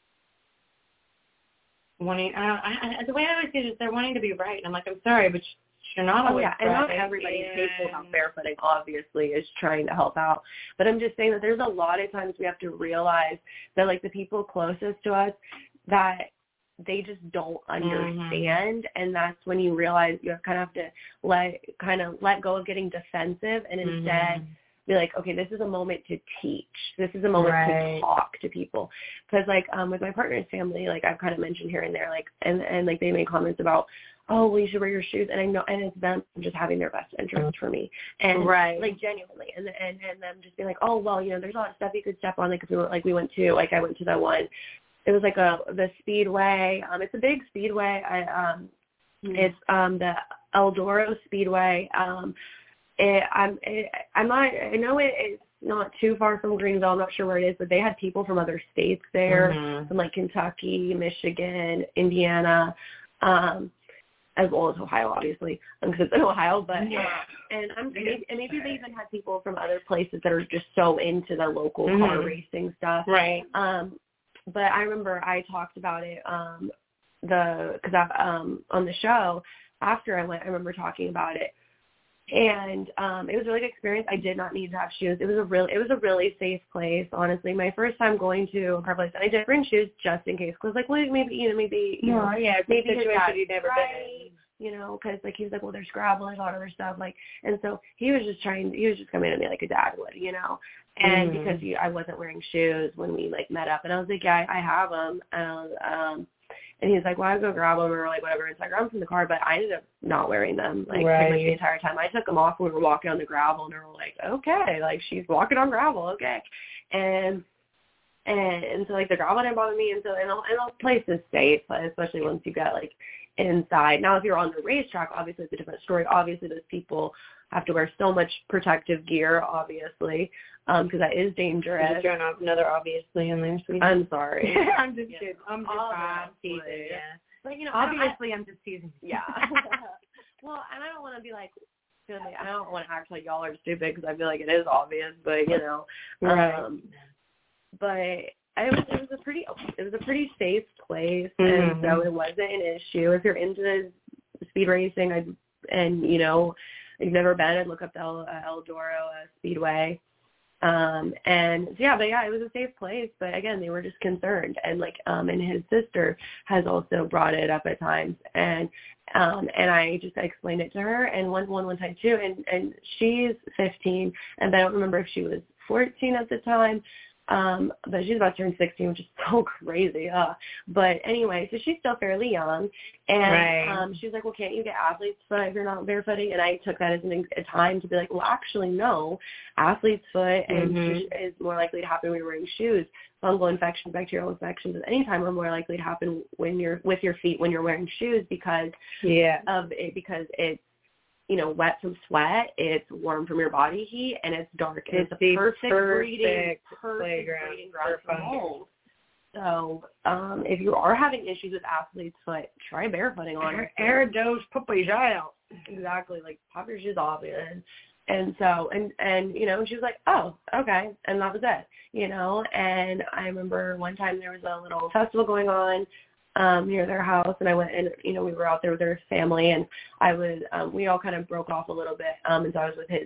wanting, I don't, I, I, the way I always see it is they're wanting to be right. And I'm like, I'm sorry, but you're not oh, always yeah, and right. not everybody faithful about barefooting, obviously, is trying to help out. But I'm just saying that there's a lot of times we have to realize that, like, the people closest to us, that they just don't understand, mm-hmm. and that's when you realize you kind of have to let kind of let go of getting defensive and mm-hmm. instead be like, okay, this is a moment to teach. This is a moment right. to talk to people. Because, like, um, with my partner's family, like, I've kind of mentioned here and there, like, and, and like, they made comments about, oh, well, you should wear your shoes. And I know, and it's them just having their best interest for me. And, right. like, genuinely. And, and, and them just being like, oh, well, you know, there's a lot of stuff you could step on. Like, if we went, like, we went to, like, I went to the one, it was like a, the Speedway. Um, it's a big Speedway. I, um, mm-hmm. It's, um, the Eldora Speedway. Um, It, I'm, it, I'm not, I know it, it's not too far from Greenville. I'm not sure where it is, but they had people from other states there, mm-hmm. from like Kentucky, Michigan, Indiana, um, as well as Ohio, obviously, because it's in Ohio. But yeah. and I'm maybe, and maybe they even had people from other places that are just so into the local mm-hmm. car racing stuff. Right. Um, but I remember I talked about it, um, the because I um on the show after I went, I remember talking about it. And um, it was a really good experience. I did not need to have shoes. It was a really, it was a really safe place. Honestly, my first time going to a car place, and I did bring shoes just in case. Cause like, well, maybe you know, maybe you no, know, yeah, maybe his dad, you've never right, been in. You know, because like he was like, well, there's gravel and a lot of other stuff. Like, and so he was just trying. He was just coming at me like a dad would, you know. And mm-hmm. because he, I wasn't wearing shoes when we like met up, and I was like, yeah, I, I have them. And, um, And he's like, well, I'd go grab them or like whatever. It's like, I grabbed them from the car, but I ended up not wearing them like right. pretty much the entire time. I took them off when we were walking on the gravel, and they were like, okay, like she's walking on gravel, okay. And and and so like the gravel didn't bother me, and so and those places safe, especially once you get like inside. Now, if you're on the racetrack, obviously it's a different story. Obviously, those people have to wear so much protective gear, obviously, because um, that is dangerous. I'm just throwing off another obviously in there. Sweetie. I'm sorry. I'm just yeah. kidding. I'm just I'm teasing. Yeah. But you know, obviously, I, I'm just teasing. Yeah. Well, and I don't want to be like, silly. I don't want to act like y'all are stupid because I feel like it is obvious. But you know, right. Um, but it was it was a pretty it was a pretty safe place, mm-hmm. and so it wasn't an issue. If you're into speed racing, I and you know. I've never been. I'd look up the El, uh, Eldora uh, Speedway. Um, and yeah, but yeah, it was a safe place. But again, they were just concerned. And like, um, and his sister has also brought it up at times. And, um, and I just explained it to her and one, one, one time too. And, and she's fifteen, and I don't remember if she was fourteen at the time. Um, but she's about to turn sixteen, which is so crazy. Uh. But anyway, so she's still fairly young. And right. um, she was like, well, can't you get athlete's foot if you're not barefooting? And I took that as an, a time to be like, well, actually, no. Athlete's foot and mm-hmm. is more likely to happen when you're wearing shoes. Fungal infections, bacterial infections at any time are more likely to happen when you're with your feet when you're wearing shoes because yeah. of it, because it's, you know, wet from sweat, it's warm from your body heat, and it's dark. And it's, it's a perfect, perfect breeding, perfect playground breeding ground for for mold. So um, if you are having issues with athlete's foot, try barefooting on it. Air those puppies out. Exactly, like pop your shoes off. And, and so, and, and, you know, she was like, oh, okay. And that was it, you know. And I remember one time there was a little festival going on um, near their house, and I went and, you know, we were out there with their family, and I was, um, we all kind of broke off a little bit, um, and so I was with his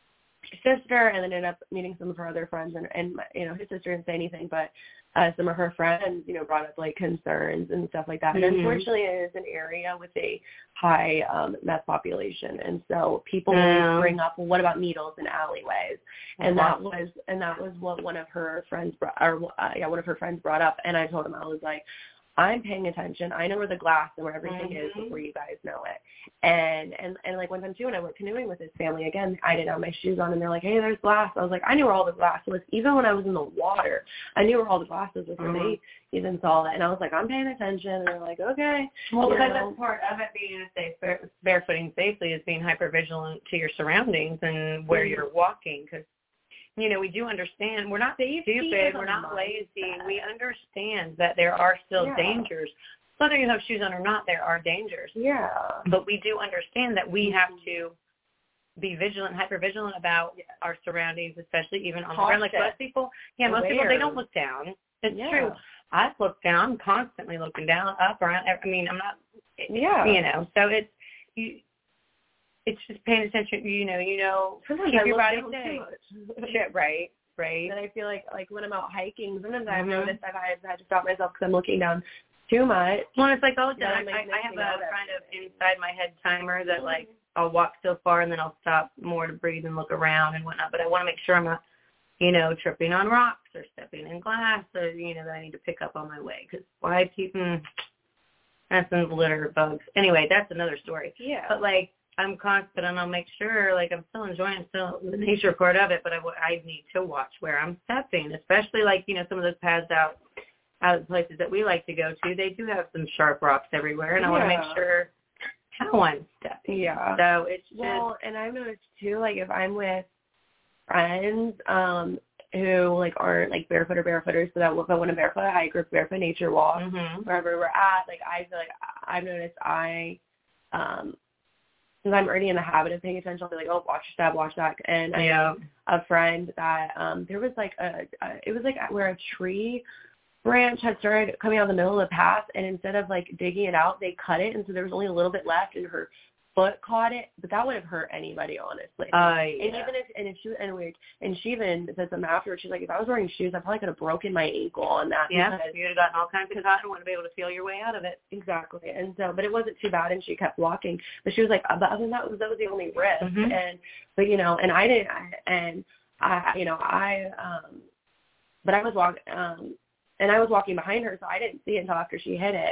sister, and then ended up meeting some of her other friends, and, and you know, his sister didn't say anything, but uh, some of her friends, you know, brought up, like, concerns and stuff like that, and mm-hmm. unfortunately it is an area with a high um, meth population, and so people yeah. always bring up, well, what about needles in alleyways, and that was, and that was what one of her friends, brought, or uh, yeah, one of her friends brought up, and I told him, I was like, I'm paying attention. I know where the glass and where everything mm-hmm. is before you guys know it. And, and, and like one time too, when I went canoeing with his family, again, I didn't have my shoes on and they're like, hey, there's glass. I was like, I knew where all the glass was. Even when I was in the water, I knew where all the glass was before mm-hmm. they even saw it. And I was like, I'm paying attention. And they're like, okay. Well, you because know? that's part of it being a safe, bare, barefooting safely is being hypervigilant to your surroundings and where mm-hmm. you're walking. Because, you know, we do understand. We're not stupid. We're not lazy. We understand that there are still yeah. dangers. Whether you have shoes on or not, there are dangers. Yeah. But we do understand that we have to be vigilant, hyper-vigilant about yeah. our surroundings, especially even on the ground. Like most people, yeah, most people, they don't look down. It's yeah. true. I look down. I'm constantly looking down, up, around. I mean, I'm not, yeah. you know, so it's, you, it's just paying attention, you know, you know, sometimes keep I your look body down safe. too much. Shit, right, right. And I feel like, like when I'm out hiking, sometimes I've mm-hmm. noticed that I've had to stop myself because I'm looking down too much. Well, it's like, oh, I, I, like I have a kind of inside my head timer that, like, I'll walk so far and then I'll stop more to breathe and look around and whatnot. But I want to make sure I'm not, you know, tripping on rocks or stepping in glass or, you know, that I need to pick up on my way. Because why keep, mm, that's some litter of bugs. Anyway, that's another story. Yeah. But, like, I'm confident and I'll make sure, like, I'm still enjoying still the nature part of it, but I, I need to watch where I'm stepping, especially, like, you know, some of those paths out, out of places that we like to go to. They do have some sharp rocks everywhere, and I yeah. want to make sure how I'm stepping. Yeah. So it's just... Well, and I've noticed, too, like, if I'm with friends um, who, like, aren't, like, barefoot or barefooters, so that if I want to barefoot hike or barefoot nature walk, mm-hmm. wherever we're at, like, I feel like I've noticed I... um Since I'm already in the habit of paying attention, I'll be like, oh, watch your step, watch that. And I yeah. have a friend that um, there was like a, a, it was like where a tree branch had started coming out of the middle of the path, and instead of like digging it out, they cut it, and so there was only a little bit left, and her foot caught it, but that would have hurt anybody, honestly. Uh, and yeah. even if, and if she, and we, and she even said something afterwards, she's like, if I was wearing shoes, I probably could have broken my ankle on that. Yeah, you'd have gotten all kinds of cut and wouldn't be able to feel your way out of it. Exactly. And so, but it wasn't too bad, and she kept walking. But she was like, but other than that, was that was the only risk. Mm-hmm. And, but you know, and I didn't, and I, you know, I, um, but I was walking, um, and I was walking behind her, so I didn't see it until after she hit it.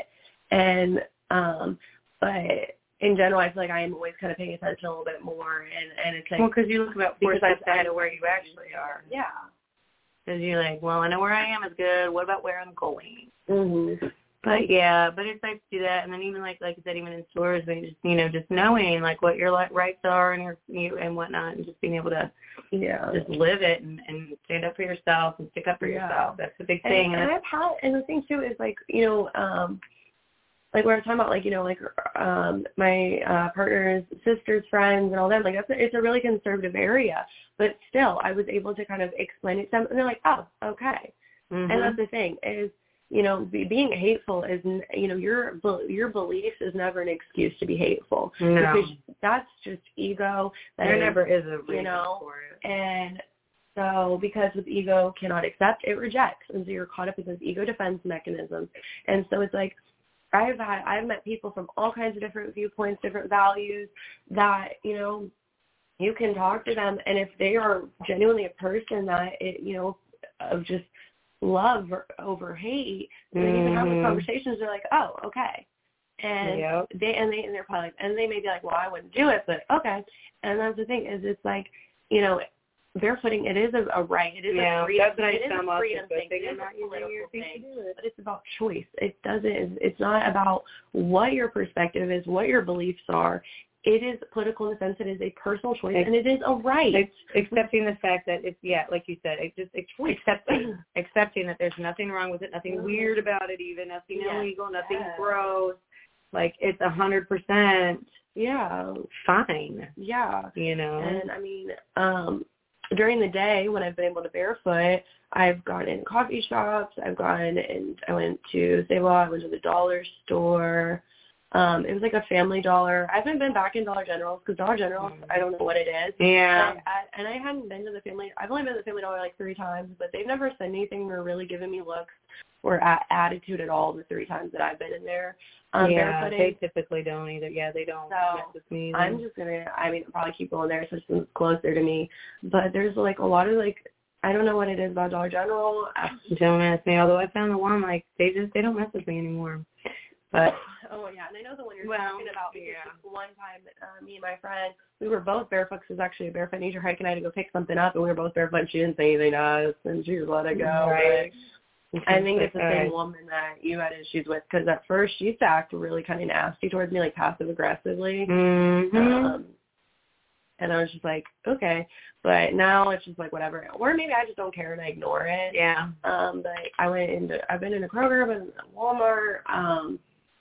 And, um, but in general, I feel like I am always kind of paying attention a little bit more. And, and it's like, well, because you look about four because steps ahead of where you actually are. Yeah. Because you're like, well, I know where I am is good. What about where I'm going? Mm-hmm. But yeah, but it's nice to do that, and then even like like I said, even in stores, they just you know just knowing like what your like rights are and your you and whatnot, and just being able to yeah just live it and, and stand up for yourself and stick up for yeah. yourself. That's the big thing. And, and I've had and the thing too is like you know um like when I'm talking about like you know like um my uh, partner's sister's friends and all that, like that's a, it's a really conservative area, but still I was able to kind of explain it to them, and they're like, oh, okay. Mm-hmm. And that's the thing is. You know, be, being hateful is, you know, your your beliefs is never an excuse to be hateful. No. Because that's just ego. That there is, never is a reason you know, for it. And so because with ego cannot accept, it rejects. And so you're caught up in those ego defense mechanisms. And so it's like, I've had, I've met people from all kinds of different viewpoints, different values that, you know, you can talk to them. And if they are genuinely a person that, it, you know, of just, love over hate, and then you can have those conversations. They're like, oh, okay, and yep. they and they and they're probably like, and they may be like, well, I wouldn't do it, but okay. And that's the thing is, it's like, you know, barefooting. It is a, a right. It is yeah, a freedom. That's nice. It is a freedom thing. It is a political thing, but it's about choice. It doesn't. It's not about what your perspective is, what your beliefs are. It is political in the sense that it is a personal choice, and it is a right. It's accepting the fact that it's, yeah, like you said, it's just accepting, accepting that there's nothing wrong with it, nothing mm-hmm. weird about it even, nothing yes. illegal, nothing yes. gross. Like, it's a hundred percent yeah fine. Yeah. You know? And, I mean, um, during the day when I've been able to barefoot, I've gone in coffee shops, I've gone and I went to Save A Lot, I went to the dollar store. Um, it was like a Family Dollar. I haven't been back in Dollar General because Dollar General, mm. I don't know what it is. Yeah. And I, and I hadn't been to the Family. I've only been to the Family Dollar like three times, but they've never said anything or really given me looks or a- attitude at all the three times that I've been in there. Um, yeah, they typically don't either. Yeah, they don't so mess with me either. I'm just gonna. I mean, probably keep going there since it's closer to me. But there's like a lot of like. I don't know what it is about Dollar General. Don't ask me. Although I found the one like they just they don't mess with me anymore. But oh yeah, and I know the one you're well, talking about because yeah. one time uh, me and my friend, we were both barefoot. It was actually a barefoot nature hike, and I had to go pick something up, and we were both barefoot. And she didn't say anything to us, and she just let it go. Right. But I think it's the same woman that you had issues with because at first she used to act really kind of nasty towards me, like passive aggressively. Mm-hmm. Um, and I was just like, okay, but now it's just like whatever. Or maybe I just don't care and I ignore it. Yeah. Um, but I went into, I've been in a Kroger, I've been in Walmart. Um,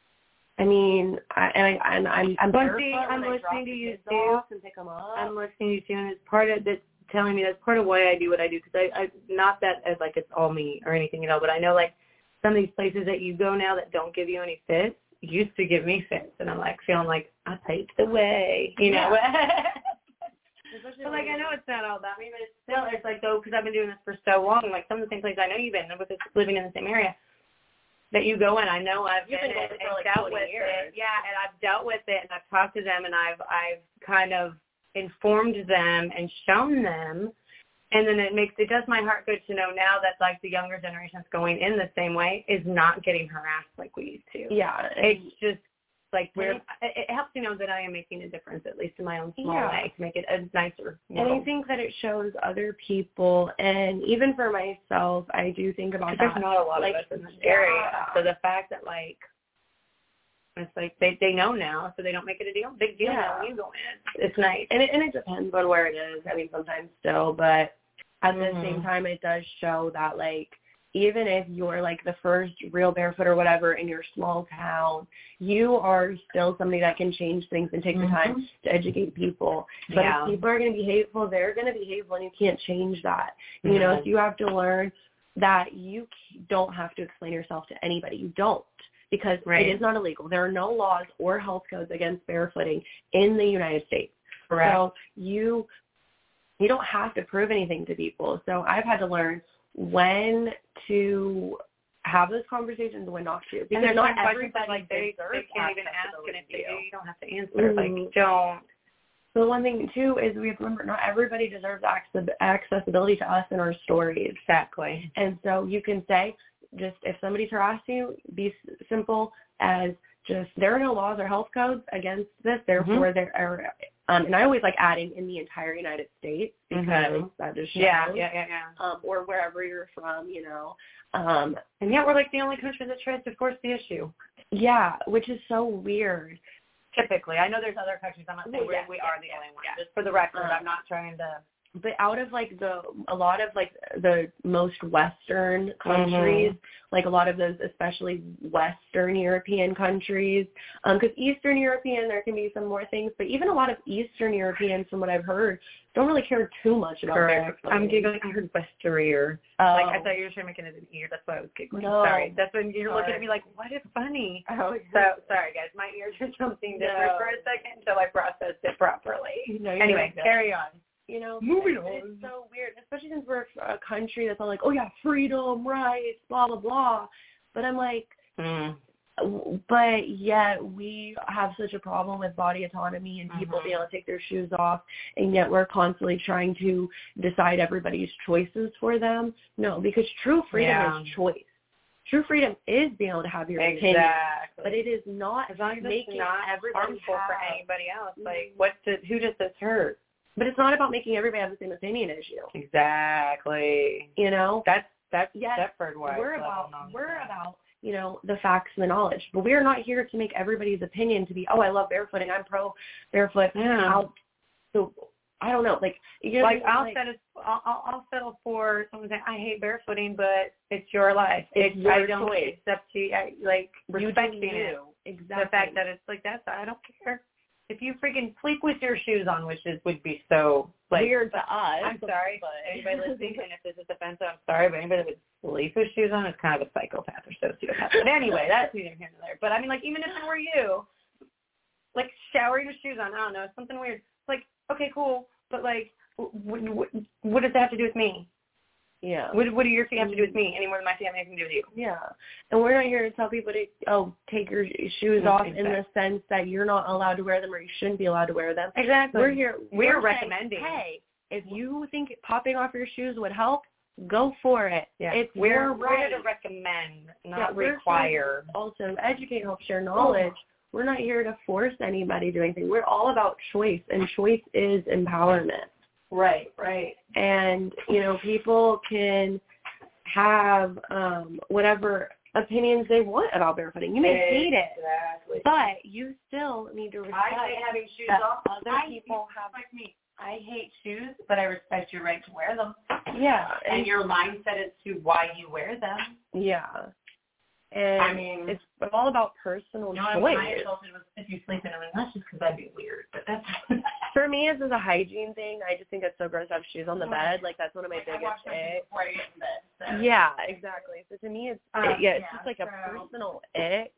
I mean, I, and I and I'm I'm, see, I'm listening to you too. And pick them up. I'm listening to you too, and it's part of that's telling me that's part of why I do what I do because I, I not that as like it's all me or anything at all, but I know like some of these places that you go now that don't give you any fits used to give me fits, and I'm like feeling like I paved the way, you know. Yeah. But like I know it's not all about me, but it's still it's like though because I've been doing this for so long. Like some of the same places I know you've been with this, living in the same area. That you go in, I know I've You've been, been in and and like dealt with years. it. Yeah, and I've dealt with it, and I've talked to them, and I've I've kind of informed them and shown them, and then it makes it does my heart good to know now that like the younger generation's going in the same way is not getting harassed like we used to. Yeah, it's just like we're it, it helps you know that I am making a difference at least in my own small yeah. way to make it a nicer world. And I think that it shows other people, and even for myself, I do think about There's that. There's not a lot like, of us in this yeah. area, so the fact that like it's like they they know now, so they don't make it a deal big deal yeah. now when you go in. It's nice, and it and it depends on where it is. I mean, sometimes still, but at mm-hmm. the same time, it does show that like. Even if you're like the first real barefoot or whatever in your small town, you are still somebody that can change things and take mm-hmm. the time to educate people. But yeah. if people are going to be hateful, they're going to be hateful, and you can't change that. Mm-hmm. You know, so you have to learn that you don't have to explain yourself to anybody. You don't, because right. it is not illegal. There are no laws or health codes against barefooting in the United States. Correct. So you you don't have to prove anything to people. So I've had to learn when to have those conversations and when not to. Because and not everybody like they, deserves they can't even ask, and if they do, you don't have to answer. Mm-hmm. Like, don't. So one thing, too, is we have to remember not everybody deserves access- accessibility to us and our stories. Exactly. And so you can say, just if somebody's harassing you, be simple, as just there are no laws or health codes against this, therefore mm-hmm. there are, um, and I always like adding in the entire United States because mm-hmm. that just shows, yeah, yeah, yeah, yeah. Um, or wherever you're from, you know. Um, and yet we're like the only country that tries to force the issue. Yeah, which is so weird. Typically, I know there's other countries. I'm not saying well, yeah, we yeah, are the yeah, only one. Yeah. Just for the record, um, I'm not trying to. But out of like the a lot of like the most Western countries, mm-hmm. like a lot of those, especially Western European countries, because um, Eastern European there can be some more things, but even a lot of Eastern Europeans, from what I've heard, don't really care too much about Correct. I'm giggling. I heard Western ear. Oh. Like I thought you were trying to make it an ear. That's why I was giggling. No. Sorry. That's when you're sorry. looking at me like, what is funny? Oh, so sorry, guys. My ears are something different no. for a second until I processed it properly. No, anyway, carry on. You know, Moving it's, on. It's so weird, especially since we're a country that's all like, oh yeah, freedom, rights, blah blah blah. But I'm like, mm. but yet we have such a problem with body autonomy and people mm-hmm. being able to take their shoes off, and yet we're constantly trying to decide everybody's choices for them. No, because true freedom yeah. is choice. True freedom is being able to have your exactly. opinion, but it is not as long as making it's not everybody harmful have, for anybody else. Like, what? Did, who does this hurt? But it's not about making everybody have the same opinion as you. Exactly. You know? That's that's yes, Stepford wife. We're about we're about, you know, the facts and the knowledge. But we are not here to make everybody's opinion to be, oh, I love barefooting, I'm pro barefoot. Yeah. I'll, so I don't know, like you know, like I'll like, settle I'll, I'll settle for someone saying I hate barefooting, but it's your life. It's, it's your I don't choice. accept you like respecting you it. Exactly. The fact that it's like that's I don't care. If you freaking sleep with your shoes on, which is would be so like weird to us. I'm sorry, but anybody listening, and if this is offensive, I'm sorry, but anybody that would sleep with shoes on is kind of a psychopath or sociopath. But anyway, that's neither here nor there. But I mean, like, even if it were you, like, showering with shoes on, I don't know, something weird. It's like, okay, cool, but like, what, what, what does that have to do with me? Yeah. What, what do your feet have to do with me any more than my feet have anything to do with you? Yeah. And we're not here to tell people to, oh, take your shoes off exactly. in the sense that you're not allowed to wear them or you shouldn't be allowed to wear them. Exactly. We're here. We're, we're recommending. Saying, hey, if you think popping off your shoes would help, go for it. Yeah. It's we're, your we're right. here to recommend, not yeah, require. Also, educate, help share knowledge. Oh. We're not here to force anybody to do anything. We're all about choice, and choice is empowerment. Right, right. And, you know, people can have um, whatever opinions they want about barefooting. You may exactly. hate it, but you still need to respect I hate having shoes off. Other I people have. Like me. I hate shoes, but I respect your right to wear them. Yeah, and, and your mindset as to why you wear them. Yeah, and I mean, it's all about personal you know, choice. My insulted was if you sleep in them, and that's just because that'd be weird. But that's for me, this is a hygiene thing. I just think it's so gross to have shoes on the bed. Like that's one of my like, biggest ick. Before I get in bed. So. Yeah, exactly. So to me, it's um, it, yeah, it's yeah, just like so. a personal ick.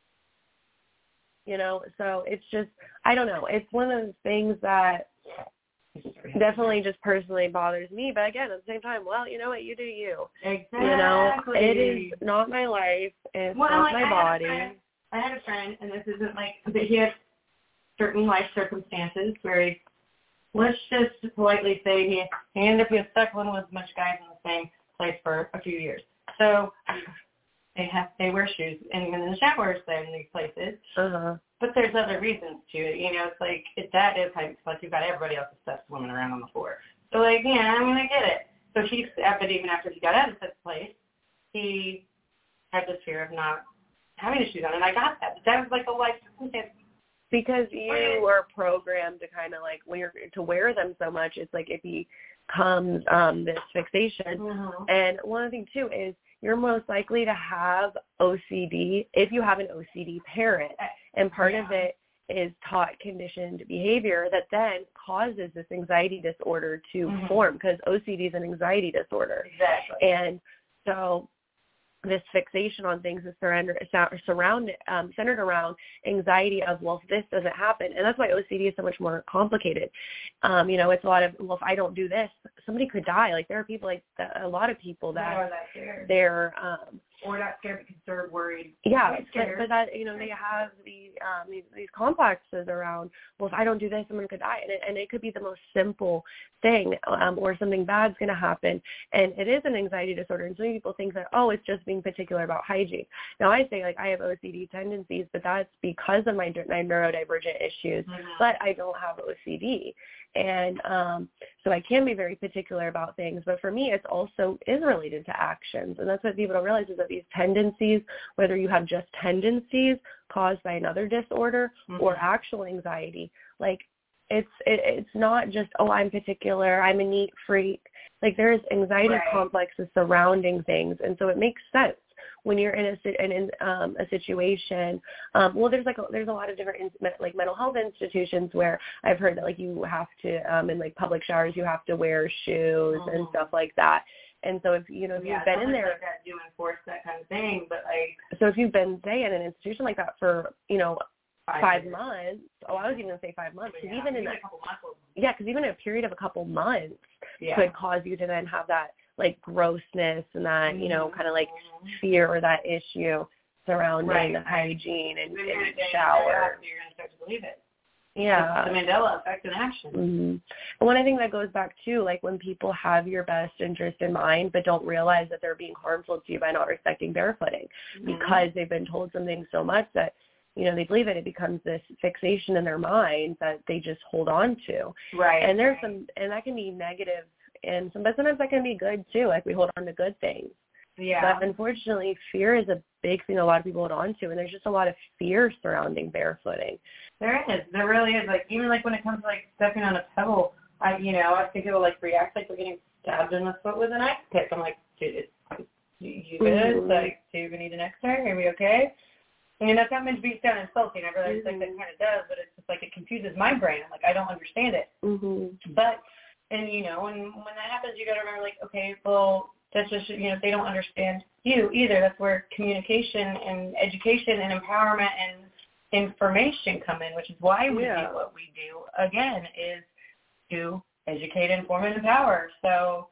You know, so it's just I don't know. It's one of those things that definitely just personally bothers me. But again, at the same time, well, you know what? You do you. Exactly. You know, it is not my life. It's well, not like, my I body. Had friend, I had a friend, and this isn't like, but he had certain life circumstances where he, let's just politely say he, he ended up being stuck living with a bunch of guys in the same place for a few years. So they have they wear shoes and even in the showers there in these places. Uh-huh. But there's other reasons to it. You know, it's like if that is how it's like you've got everybody else's stuff swimming around on the floor. So like, yeah, I mean I get it. So he but even after he got out of this place, he had this fear of not having the shoes on, and I got that. But that was like a life circumstance. Because you are programmed to kind of like wear to wear them so much, it's like it becomes um, this fixation. Mm-hmm. And one other thing too is you're most likely to have O C D if you have an O C D parent, and part yeah. of it is taught conditioned behavior that then causes this anxiety disorder to mm-hmm. form, because O C D is an anxiety disorder. Exactly. And so this fixation on things is surrender, surround, um, centered around anxiety of, well, if this doesn't happen. And that's why O C D is so much more complicated. Um, you know, it's a lot of, well, if I don't do this, somebody could die. Like there are people like that, a lot of people that that they're, um, or not scared but concerned, worried. Yeah, but, scared. but that, you know, they have the, um, these, these complexes around, well, if I don't do this, I'm going to die. And it, and it could be the most simple thing, um, or something bad's going to happen. And it is an anxiety disorder. And some people think that, oh, it's just being particular about hygiene. Now, I say, like, I have O C D tendencies, but that's because of my, my neurodivergent issues. Mm-hmm. But I don't have O C D. And um, so I can be very particular about things. But for me, it's also is related to actions. And that's what people don't realize is that these tendencies, whether you have just tendencies caused by another disorder mm-hmm. or actual anxiety, like it's it, it's not just, oh, I'm particular, I'm a neat freak. Like there's anxiety right. complexes surrounding things. And so it makes sense. When you're in a in, in um, a situation, um, well, there's like a, there's a lot of different in, like mental health institutions where I've heard that like you have to um, in like public showers you have to wear shoes mm-hmm. and stuff like that. And so if you know if yeah, you've been in there, like that do enforce that kind of thing, but like so if you've been say in an institution like that for you know five, five months, oh I was even gonna say five months, because yeah, even in a a couple months, yeah, because even a period of a couple months yeah. could cause you to then have that like grossness and that, you know, kind of like fear or that issue surrounding right. hygiene and, and and shower. You're going to start to believe it. Yeah. It's the Mandela effect in action. Mm-hmm. And one thing that goes back to, like, when people have your best interest in mind but don't realize that they're being harmful to you by not respecting barefooting mm-hmm. because they've been told something so much that, you know, they believe it, it becomes this fixation in their mind that they just hold on to. Right. And there's right. some, and that can be negative. And some, but sometimes that can be good too. Like we hold on to good things. Yeah. But unfortunately, fear is a big thing a lot of people hold on to, and there's just a lot of fear surrounding barefooting. There is. There really is. Like even like when it comes to like stepping on a pebble, I you know I think people like react like we're getting stabbed in the foot with an ice pick. I'm like, dude, it's, you good? Mm-hmm. Like, do you need an X-ray? Are we okay? And you know, it's not meant to be sound insulting. I realize mm-hmm. like that kind of does, but it's just like it confuses my brain. I'm like, I don't understand it. Mm-hmm. But And, you know, and when that happens, you got to remember, like, okay, well, that's just, you know, if they don't understand you either. That's where communication and education and empowerment and information come in, which is why we yeah. do what we do, again, is to educate, inform, and empower. So,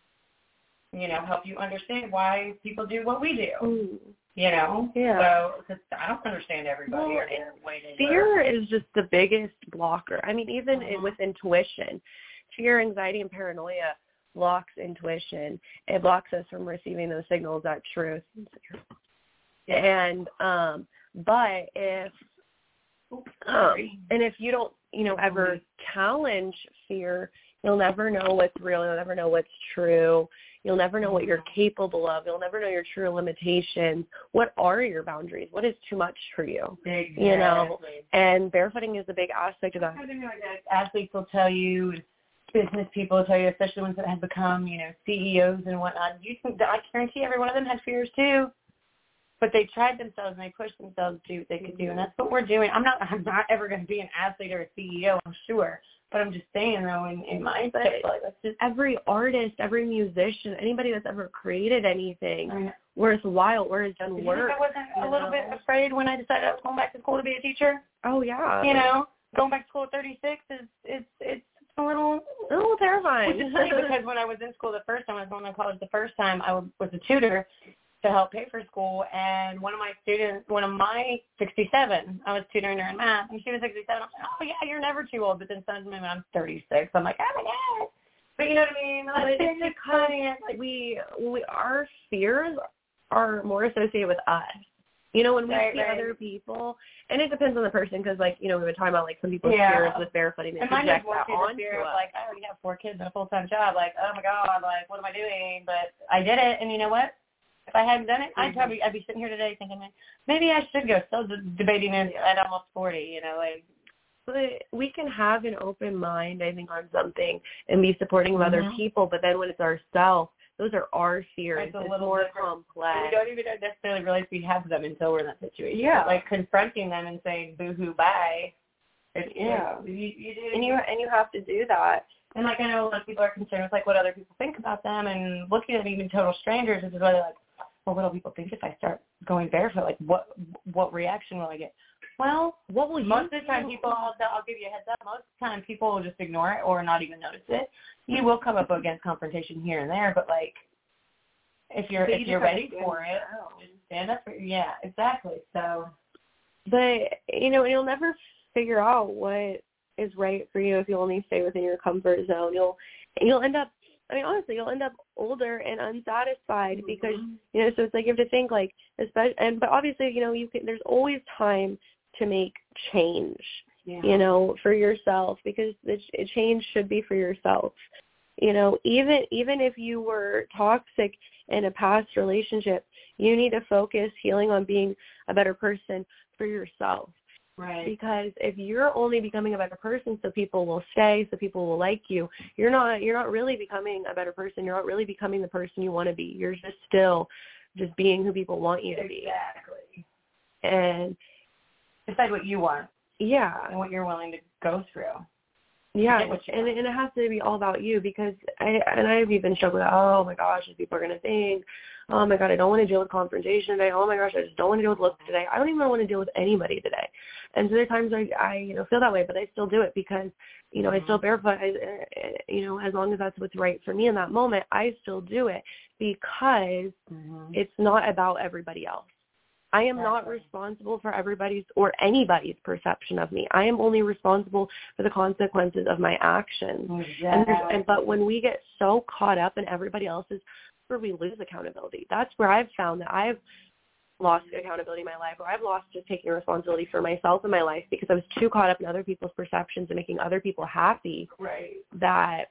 you know, help you understand why people do what we do. Mm. You know? Yeah. So, because I don't understand everybody well, or their way to fear work. is just the biggest blocker. I mean, even mm-hmm. with intuition. Fear, anxiety, and paranoia blocks intuition. It blocks us from receiving those signals at truth. And um, but if um, and if you don't, you know, ever challenge fear, you'll never know what's real. You'll never know what's true. You'll never know what you're capable of. You'll never know your true limitations. What are your boundaries? What is too much for you? Exactly. You know, and barefooting is a big aspect of that. Athletes will tell you. Business people will tell you, especially ones that have become, you know, C E Os and whatnot. You can, I guarantee every one of them had fears too, but they tried themselves and they pushed themselves to do what they could do, and that's what we're doing. I'm not, I'm not ever going to be an athlete or a C E O, I'm sure, but I'm just saying though, in, in my case, like that's just every artist, every musician, anybody that's ever created anything right. worthwhile or has done Did work. You think I wasn't a little know? bit afraid when I decided I was going back to school to be a teacher? Oh yeah. You know, going back to school at thirty-six is it's it's. A little, a little terrifying. Which is funny because when I was in school the first time, I was going to college the first time, I was a tutor to help pay for school, and one of my students, one of my sixty-seven, I was tutoring her in math, and she was sixty-seven. I'm like, oh yeah, you're never too old. But then suddenly when I'm thirty-six, I'm like, oh my god. But you know what I mean? Like, but it's because like we, we, our fears are more associated with us. You know, when we right, see right. other people, and it depends on the person, because, like, you know, we were talking about, like, some people's yeah. fears with barefooting, they project that onto fear us. Of, like, I already have four kids and a full-time job. Like, oh, my God, like, what am I doing? But I did it, and you know what? If I hadn't done it, mm-hmm. I'd probably, I'd be sitting here today thinking, maybe I should go. Still debating it at almost forty, you know, like. But we can have an open mind, I think, on something and be supporting of mm-hmm. other people, but then when it's ourselves, those are our fears. It's, a it's little more different. complex. We don't even necessarily realize we have them until we're in that situation. Yeah. Like confronting them and saying, boo-hoo, bye. It, yeah. It, you, you do. And you, and you have to do that. And, like, I know a lot of people are concerned with, like, what other people think about them and looking at even total strangers, which is why they're like, well, what do people think if I start going barefoot? Like, what what reaction will I get? Well, what will you most of the time people, I'll, I'll give you a heads up, most of the time people will just ignore it or not even notice it. You will come up against confrontation here and there, but, like, if you're So if you you're just have to ready stand for it, out. just stand up for yeah, exactly. So, but you know, you'll never figure out what is right for you if you only stay within your comfort zone. You'll you'll end up. I mean, honestly, you'll end up older and unsatisfied mm-hmm. because you know. So it's like you have to think like, especially, and but obviously, you know, you can. There's always time to make change. Yeah. You know, for yourself, because the change should be for yourself. You know, even even if you were toxic in a past relationship, you need to focus healing on being a better person for yourself. Right. Because if you're only becoming a better person so people will stay, so people will like you, you're not you're not really becoming a better person. You're not really becoming the person you want to be. You're just still just being who people want you to be. Exactly. And decide what you want. Yeah. And what you're willing to go through. Yeah, and, and it has to be all about you because I and I've even struggled with, oh my gosh, what people are going to think. Oh my God, I don't want to deal with confrontation today. Oh my gosh, I just don't want to deal with looks today. I don't even want to deal with anybody today. And so there are times I, I you know, feel that way, but I still do it because, you know, mm-hmm. I still barefoot. I, you know, as long as that's what's right for me in that moment, I still do it because mm-hmm. it's not about everybody else. I am not responsible for everybody's or anybody's perception of me. I am only responsible for the consequences of my actions. Exactly. And, and but when we get so caught up in everybody else's, where we lose accountability. That's where I've found that I've lost accountability in my life, or I've lost just taking responsibility for myself in my life because I was too caught up in other people's perceptions and making other people happy. Right. That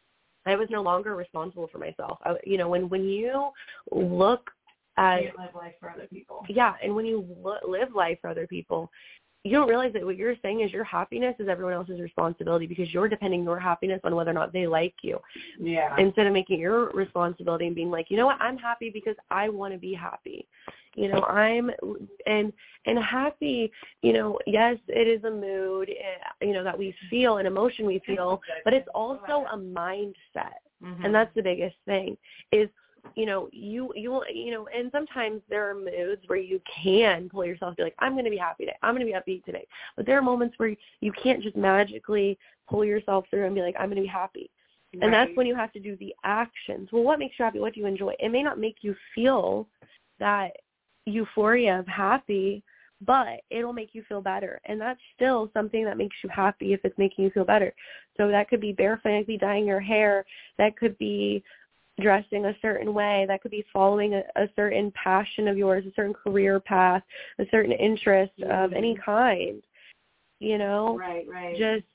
I was no longer responsible for myself. I, you know, when when you look. As, you live life for other people. Yeah, and when you li- live life for other people, you don't realize that what you're saying is your happiness is everyone else's responsibility because you're depending your happiness on whether or not they like you. Yeah. Instead of making your responsibility and being like, you know what, I'm happy because I want to be happy. You know, I'm and and happy. You know, yes, it is a mood. You know that we feel, an emotion we feel, but it's also a mindset, mm-hmm. and that's the biggest thing. Is You know, you, you, you know, and sometimes there are moods where you can pull yourself to be like, I'm going to be happy today. I'm going to be happy today. But there are moments where you can't just magically pull yourself through and be like, I'm going to be happy. Right. And that's when you have to do the actions. Well, what makes you happy? What do you enjoy? It may not make you feel that euphoria of happy, but it'll make you feel better. And that's still something that makes you happy if it's making you feel better. So that could be barefoot, that could be dyeing your hair, that could be dressing a certain way, that could be following a, a certain passion of yours, a certain career path, a certain interest mm-hmm. of any kind, you know, right, right. Just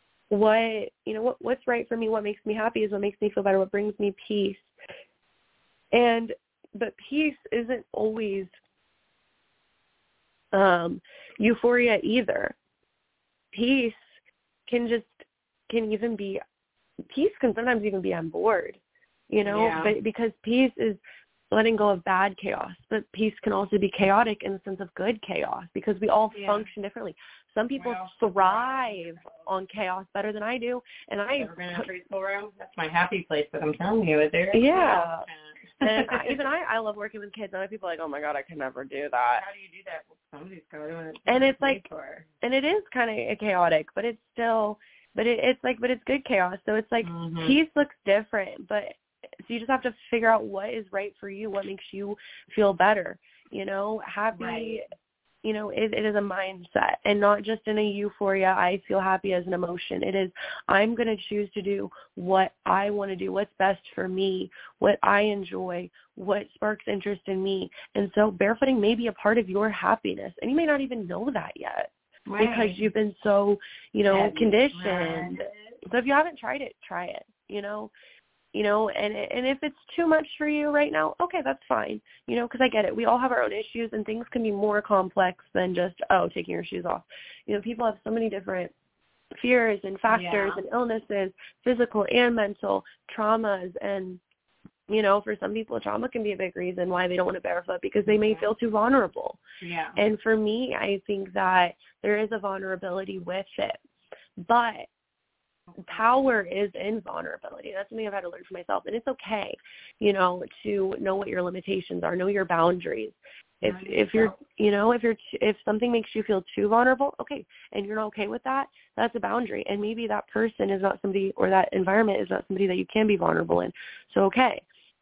what, you know, what, what's right for me, what makes me happy is what makes me feel better, what brings me peace. And, but peace isn't always um, euphoria either. Peace can just, can even be, peace can sometimes even be on board. You know, yeah. but because peace is letting go of bad chaos, but peace can also be chaotic in the sense of good chaos because we all yeah. function differently. Some people well, thrive on chaos better than I do, and I. Ever been in a preschool room? That's my happy place. But I'm telling you, is there? Yeah. And I, even I, I love working with kids. And other people are like, oh my God, I could never do that. How do you do that? Well, somebody's got to. And it's like, for. and it is kind of chaotic, but it's still, but it, it's like, but it's good chaos. So it's like mm-hmm. peace looks different, but. So you just have to figure out what is right for you, what makes you feel better. You know, happy, right. you know, it, it is a mindset and not just in a euphoria, I feel happy as an emotion. It is, I'm going to choose to do what I want to do, what's best for me, what I enjoy, what sparks interest in me. And so barefooting may be a part of your happiness. And you may not even know that yet right. because you've been so, you know, Heavy. conditioned. Right. So if you haven't tried it, try it, you know. You know, and and if it's too much for you right now, okay, that's fine. You know, because I get it. We all have our own issues, and things can be more complex than just, oh, taking your shoes off. You know, people have so many different fears and factors yeah. and illnesses, physical and mental, traumas. And, you know, for some people, trauma can be a big reason why they don't want to barefoot because they may feel too vulnerable. Yeah. And for me, I think that there is a vulnerability with it. But power is in vulnerability. That's something I've had to learn for myself. And it's okay, you know, to know what your limitations are, know your boundaries. If if you're, you know, if you're, if something makes you feel too vulnerable, okay, and you're not okay with that, that's a boundary. And maybe that person is not somebody, or that environment is not somebody that you can be vulnerable in. So, okay.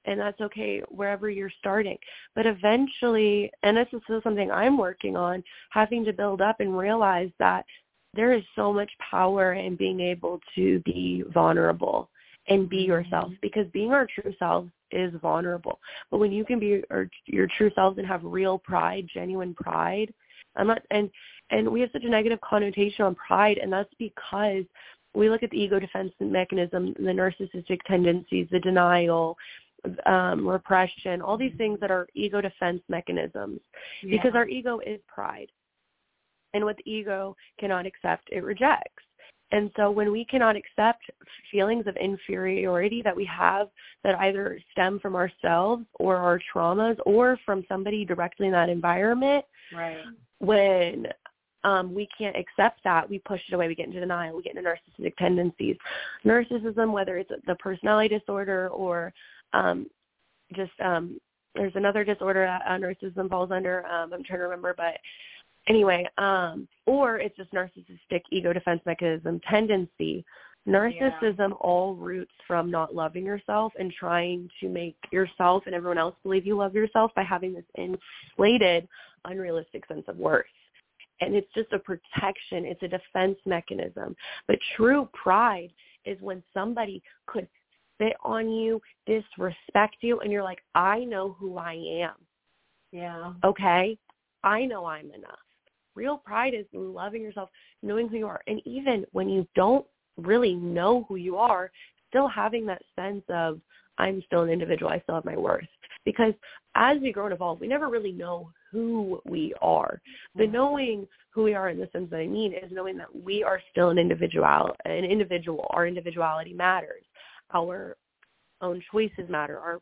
and that's okay wherever you're starting. But eventually, and this is still something I'm working on, having to build up and realize that there is so much power in being able to be vulnerable and be yourself, because being our true selves is vulnerable. But when you can be your, your true selves and have real pride, genuine pride, I'm not, and, and we have such a negative connotation on pride, and that's because we look at the ego defense mechanism, the narcissistic tendencies, the denial, um, repression, all these things that are ego defense mechanisms, yeah. because our ego is pride. And what the ego cannot accept, it rejects. And so when we cannot accept feelings of inferiority that we have that either stem from ourselves or our traumas or from somebody directly in that environment, right. when um, we can't accept that, we push it away, we get into denial, we get into narcissistic tendencies. Narcissism, whether it's the personality disorder or um, just um, there's another disorder that uh, narcissism falls under, um, I'm trying to remember, but Anyway, um, or it's just narcissistic ego defense mechanism tendency. Narcissism yeah. all roots from not loving yourself and trying to make yourself and everyone else believe you love yourself by having this inflated, unrealistic sense of worth. And it's just a protection. It's a defense mechanism. But true pride is when somebody could spit on you, disrespect you, and you're like, I know who I am. Yeah. Okay? I know I'm enough. Real pride is loving yourself, knowing who you are. And even when you don't really know who you are, still having that sense of, I'm still an individual, I still have my worth. Because as we grow and evolve, we never really know who we are. The knowing who we are in the sense that I mean is knowing that we are still an individual, an individual. Our individuality matters. Our own choices matter. Our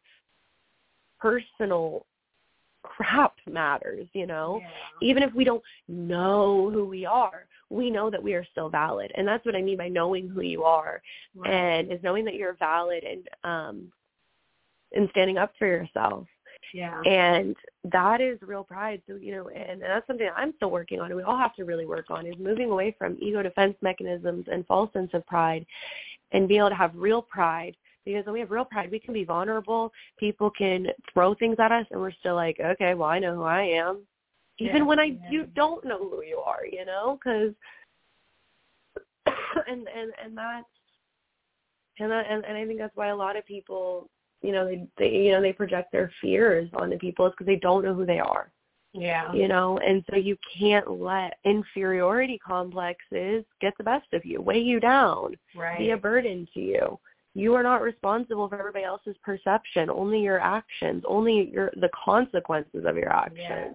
personal crap matters, you know, yeah. even if we don't know who we are, we know that we are still valid. And that's what I mean by knowing who you are, right. and is knowing that you're valid and, um, and standing up for yourself. Yeah. And that is real pride. So, you know, and that's something I'm still working on, and we all have to really work on, is moving away from ego defense mechanisms and false sense of pride and being able to have real pride. Because when we have real pride, we can be vulnerable. People can throw things at us, and we're still like, okay, well, I know who I am. Even yeah, when I yeah. you don't know who you are, you know, because and and and that's and that, and and I think that's why a lot of people, you know, they, they you know they project their fears onto people, is because they don't know who they are. Yeah. You know, and so you can't let inferiority complexes get the best of you, weigh you down, right. be a burden to you. You are not responsible for everybody else's perception, only your actions, only your the consequences of your actions. Yeah.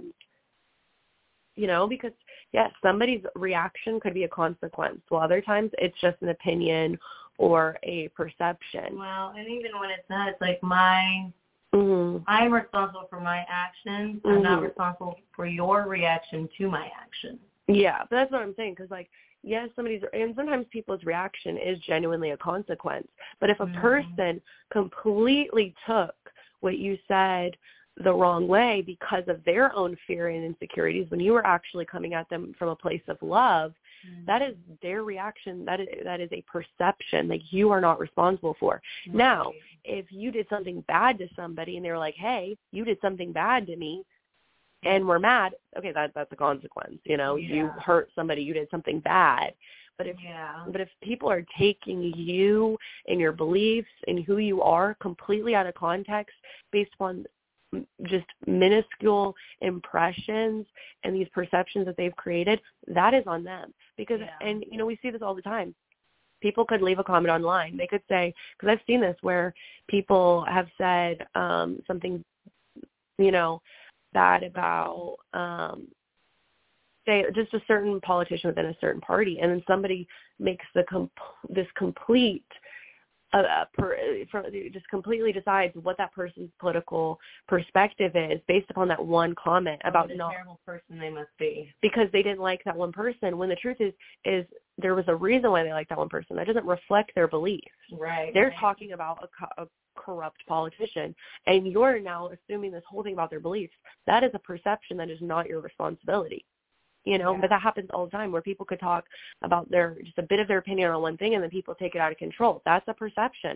You know, because, yes, somebody's reaction could be a consequence. Well, other times it's just an opinion or a perception. Well, and even when it's not, it's like my, mm-hmm. I'm responsible for my actions. Mm-hmm. I'm not responsible for your reaction to my action. Yeah, but that's what I'm saying, because, like, yes, somebody's, and sometimes people's reaction is genuinely a consequence. But if a mm-hmm. person completely took what you said the wrong way because of their own fear and insecurities, when you were actually coming at them from a place of love, mm-hmm. that is their reaction. That is, that is a perception that you are not responsible for. Right. Now, if you did something bad to somebody and they were like, hey, you did something bad to me, and we're mad, okay, that that's a consequence. You know, yeah. you hurt somebody, you did something bad. But if yeah. but if people are taking you and your beliefs and who you are completely out of context based upon just minuscule impressions and these perceptions that they've created, that is on them. Because, yeah. and, you know, we see this all the time. People could leave a comment online. They could say, because I've seen this where people have said um, something, you know, bad about, um, say, just a certain politician within a certain party, and then somebody makes the com- this complete, uh, per, for, just completely decides what that person's political perspective is based upon that one comment about what a not terrible person they must be, because they didn't like that one person. When the truth is, is there was a reason why they liked that one person. That doesn't reflect their beliefs. Right. They're right. talking about a, a corrupt politician, and you're now assuming this whole thing about their beliefs. That is a perception that is not your responsibility. You know, yeah. but that happens all the time where people could talk about their just a bit of their opinion on one thing, and then people take it out of control. That's a perception.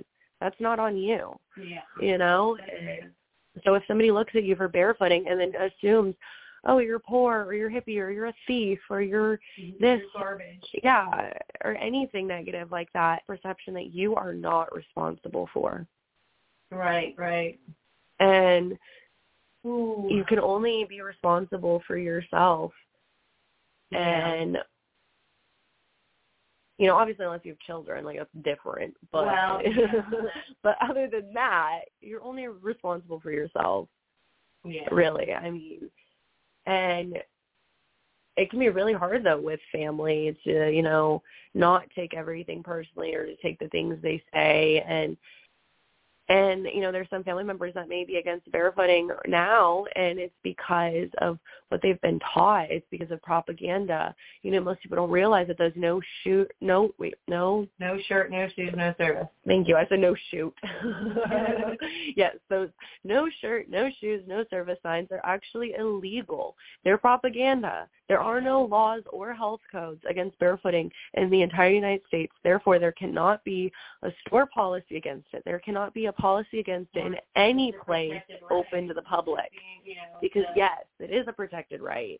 That's not on you. Yeah. You know? And so if somebody looks at you for barefooting and then assumes, oh, you're poor or you're hippie or you're a thief or you're this. You're garbage. Yeah, or anything negative like that, perception that you are not responsible for. Right, right. And Ooh. you can only be responsible for yourself. Yeah. And, you know, obviously unless you have children, like, that's different. But, well, yeah. but other than that, you're only responsible for yourself. Yeah. Really, I mean, and it can be really hard, though, with family to, you know, not take everything personally or to take the things they say. And, and you know, there's some family members that may be against barefooting now, and it's because of what they've been taught. It's because of propaganda. You know, most people don't realize that those no shoot, no, wait, no. No shirt, no shoes, no service. Thank you. I said no shoot. Yes, those no shirt, no shoes, no service signs are actually illegal. They're propaganda. There are no laws or health codes against barefooting in the entire United States. Therefore, there cannot be a store policy against it. There cannot be a policy against it in any place open to the public. Because, yes, it is a protected right.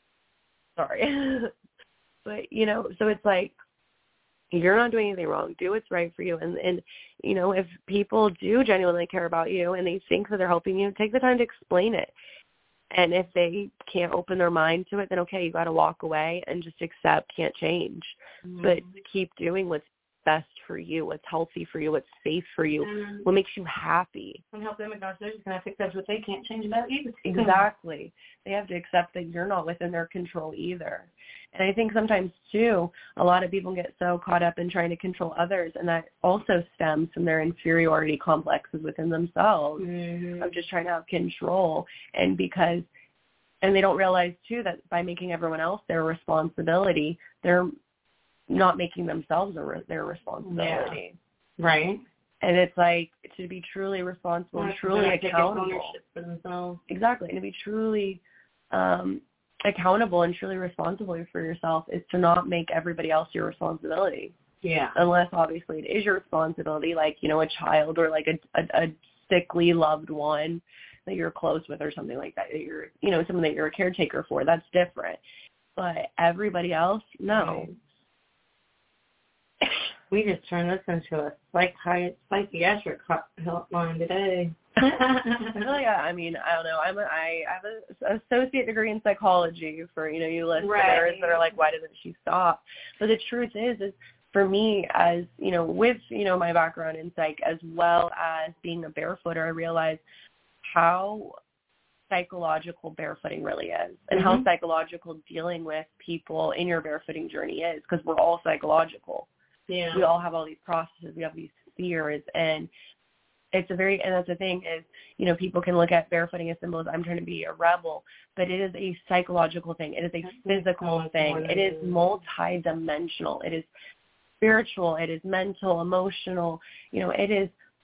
Sorry. But, you know, so it's like, you're not doing anything wrong. Do what's right for you. And, and, you know, if people do genuinely care about you and they think that they're helping you, take the time to explain it. And if they can't open their mind to it, then okay, you got to walk away and just accept, can't change. Mm-hmm. But keep doing what's best for you, what's healthy for you, what's safe for you, mm-hmm. what makes you happy. And help them acknowledge they're just going to accept what they can't change about you. Exactly. They have to accept that you're not within their control either. And I think sometimes, too, a lot of people get so caught up in trying to control others, and that also stems from their inferiority complexes within themselves mm-hmm. of just trying to have control. And because, and they don't realize, too, that by making everyone else their responsibility, they're not making themselves a, their responsibility. Yeah. Right. And it's like, to be truly responsible and truly accountable. Ownership for themselves. Exactly. And to be truly um, accountable and truly responsible for yourself is to not make everybody else your responsibility. Yeah. Unless, obviously, it is your responsibility, like, you know, a child or, like, a, a, a sickly loved one that you're close with or something like that, that you're, you know, someone that you're a caretaker for. That's different. But everybody else, no. Right. We just turned this into a psychi- psychiatric hotline today. Well, yeah, I mean, I don't know. I'm a, I have an associate degree in psychology for, you know, you listeners right. that are like, why doesn't she stop? But the truth is, is for me, as, you know, with, you know, my background in psych as well as being a barefooter, I realized how psychological barefooting really is and mm-hmm. how psychological dealing with people in your barefooting journey is, because we're all psychological. Yeah. We all have all these processes. We have these fears, and it's a very, and that's the thing is, you know, people can look at barefooting as symbols. I'm trying to be a rebel, but it is a psychological thing. It is a physical thing. It is multi-dimensional. It is spiritual. It is mental, emotional. You know, it is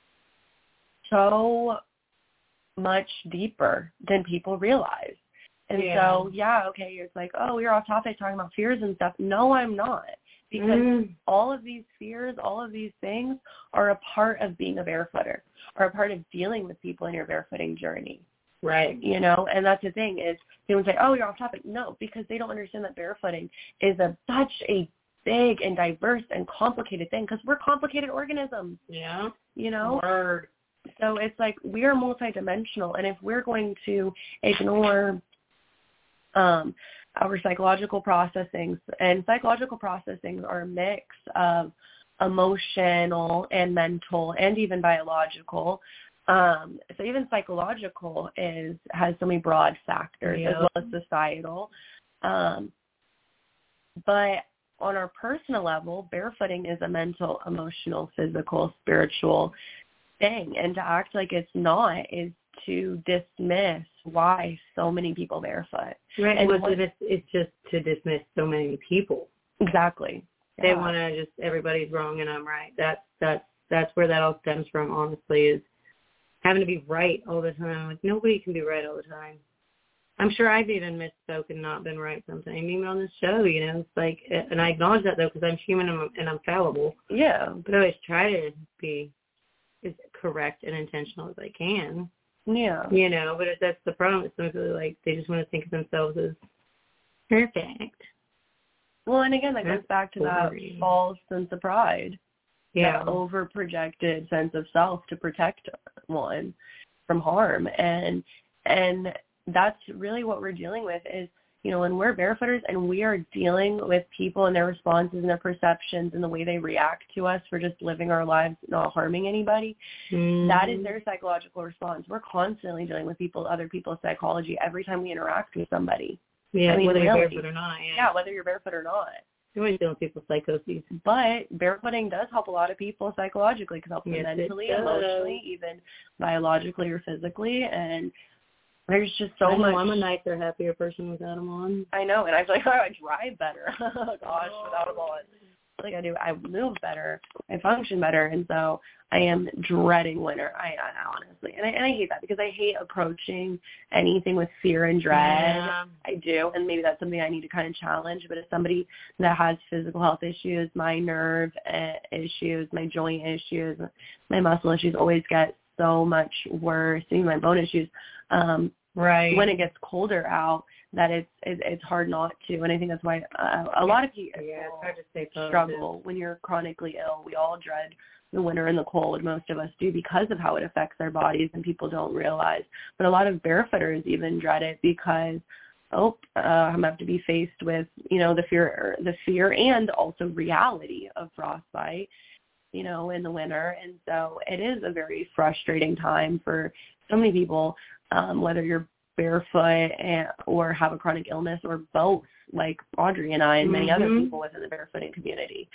so much deeper than people realize. And yeah. so, yeah, okay, it's like, oh, you're off topic talking about fears and stuff. No, I'm not. Because mm. all of these fears, all of these things are a part of being a barefooter, are a part of dealing with people in your barefooting journey. Right. You know, and that's the thing is people say, oh, you're off topic. No, because they don't understand that barefooting is a such a big and diverse and complicated thing, because we're complicated organisms. Yeah. You know? Word. So it's like we are multidimensional, and if we're going to ignore um, our psychological processings, and psychological processings are a mix of emotional and mental and even biological. Um, so even psychological is has so many broad factors yeah. as well as societal. Um, but on our personal level, barefooting is a mental, emotional, physical, spiritual thing. And to act like it's not is to dismiss why so many people barefoot. Right. And well, what, it's, it's just to dismiss so many people. Exactly. They yeah. want to just, everybody's wrong and I'm right. That's, that's, that's where that all stems from, honestly, is having to be right all the time. Like, nobody can be right all the time. I'm sure I've even misspoken and not been right sometimes, even on this show, you know. It's like, and I acknowledge that, though, because I'm human and I'm, and I'm fallible. Yeah. But I always try to be as correct and intentional as I can. Yeah. You know, but if that's the problem, it's mostly like they just want to think of themselves as perfect. Well, and again, that That's goes back to that boring. false sense of pride. Yeah. That over-projected sense of self to protect one from harm. And and that's really what we're dealing with is, you know, when we're barefooters and we are dealing with people and their responses and their perceptions and the way they react to us for just living our lives, not harming anybody, mm-hmm. that is their psychological response. We're constantly dealing with people, other people's psychology every time we interact with somebody. Yeah, I mean, whether really. you're barefoot or not. Yeah. yeah, whether you're barefoot or not. You're always dealing with people's psychoses. But barefooting does help a lot of people psychologically because it helps them Yes, mentally, it does. emotionally, even biologically or physically. And there's just so I know, much. I'm a nicer, happier person without them on. I know, and I feel like oh, I drive better. Gosh, without them on. I feel like I do. I move better. I function better, and so I am dreading winter. I, I honestly, and I, and I hate that because I hate approaching anything with fear and dread. Yeah. I do, and maybe that's something I need to kind of challenge. But as somebody that has physical health issues, my nerve uh, issues, my joint issues, my muscle issues always get so much worse. Even my bone issues. Um, right. When it gets colder out, that it's it, it's hard not to, and I think that's why uh, a lot of people yeah, it's hard to stay struggle when you're chronically ill. We all dread the winter and the cold. Most of us do because of how it affects our bodies, and people don't realize. But a lot of barefooters even dread it because, oh, uh, I'm gonna have to be faced with, you know, the fear, the fear, and also reality of frostbite, you know, in the winter. And so it is a very frustrating time for so many people, um, whether you're barefoot and, or have a chronic illness or both, like Audrey and I and many mm-hmm. other people within the barefooting community.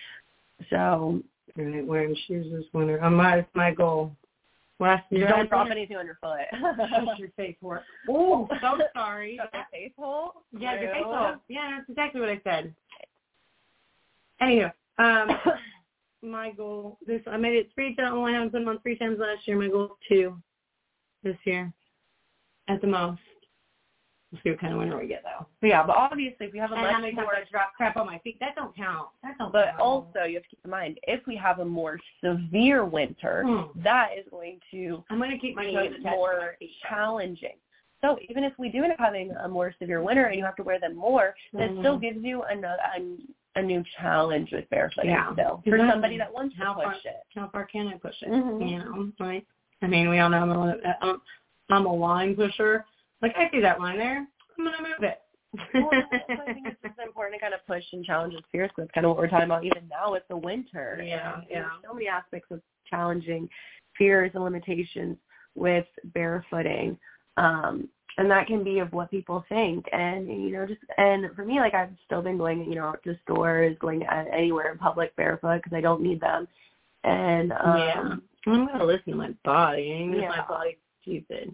So right, wearing shoes this winter. Um, my my goal. Last year, don't drop anything on your foot. Shut your face hole. Oh, so sorry. Shut your face hole? Yeah, your face hole. Yeah, that's exactly what I said. Anywho, um, my goal this I made it three times. I haven't put them on three times last year. My goal is two this year, at the most. We'll see what kind of winter we get, though. Yeah, but obviously if we have a and much how many times more... I drop crap on my feet, that don't count. That don't But count. also you have to keep in mind, if we have a more severe winter, hmm. that is going to I'm going to keep my be toes attached more to my feet. challenging. So even if we do end up having a more severe winter and you have to wear them more, that mm-hmm. still gives you another a, a new challenge with barefooting yeah. still for exactly. somebody that wants how to push far, it. How far can I push it? Mm-hmm. You know, right? I mean, we all know I'm a, I'm, I'm a line pusher. Like, I see that line there. I'm going to move it. Well, I think it's just important to kind of push and challenge the fears. That's kind of what we're talking about even now with the winter. Yeah, and yeah. There's so many aspects of challenging fears and limitations with barefooting. Um, and that can be of what people think. And, you know, just, and for me, like I've still been going, you know, out to stores, going anywhere in public barefoot because I don't need them. And, um, yeah. I'm going to listen to my body. Yeah. My body's stupid.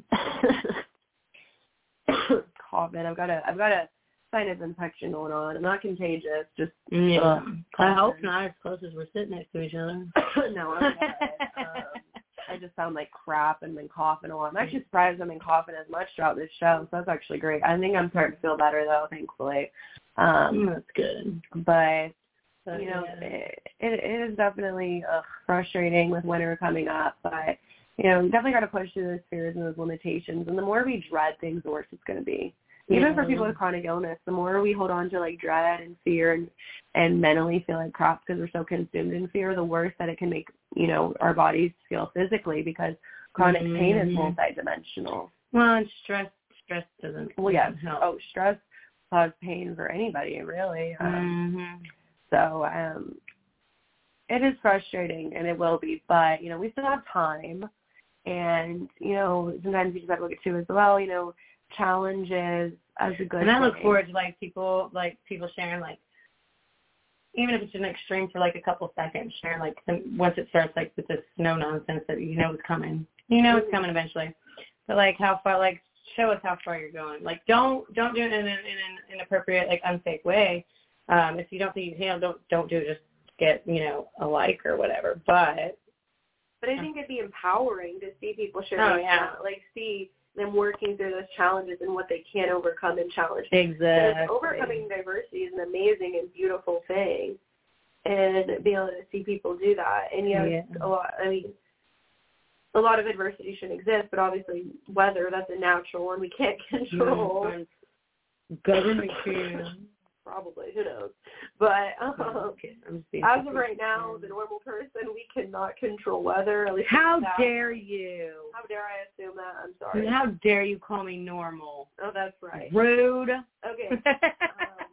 Coughing. I've got a, I've got a sinus infection going on. I'm not contagious. Just yeah. Uh, I hope not as close as we're sitting next to each other. No, I'm not. um, I just sound like crap and been coughing a lot. I'm actually surprised I've been coughing as much throughout this show, so that's actually great. I think I'm starting to feel better though, thankfully. Um, that's good. But But, you know, yeah. it, it is definitely uh, frustrating with winter coming up, but you know, definitely got to push through those fears and those limitations. And the more we dread things, the worse it's going to be. Even yeah. for people with chronic illness, the more we hold on to like dread and fear and, and mentally feel like crap because we're so consumed in fear, the worse that it can make, you know, our bodies feel physically because chronic mm-hmm. pain is multidimensional. Well, and stress, stress doesn't Well, yeah. help. Oh, stress causes pain for anybody, really. Um, mm-hmm. So um, it is frustrating, and it will be. But, you know, we still have time. And, you know, sometimes you just have to look at too as well, you know, challenges as a good And I look thing. forward to, like, people, like, people sharing, like, even if it's an extreme for, like, a couple seconds, sharing, like, some, once it starts, like, with this snow nonsense that you know is coming. You know it's coming eventually. But, like, how far, like, show us how far you're going. Like, don't don't do it in an, in an inappropriate, like, unsafe way. Um, if you don't think you can, don't, don't do it. Just get, you know, a like or whatever. But... But I think it'd be empowering to see people share Oh, those yeah. challenges, like see them working through those challenges and what they can overcome and challenge. Exactly. Because overcoming diversity is an amazing and beautiful thing, and being able to see people do that. And you know, yeah. a lot. I mean, a lot of adversity shouldn't exist, but obviously weather, that's a natural one we can't control. Mm, government can. Probably, who knows. But um, okay, I'm as of right now, the normal person, we cannot control weather. At least how that. dare you? How dare I assume that? I'm sorry. How dare you call me normal? Oh, that's right. Rude. Okay. um,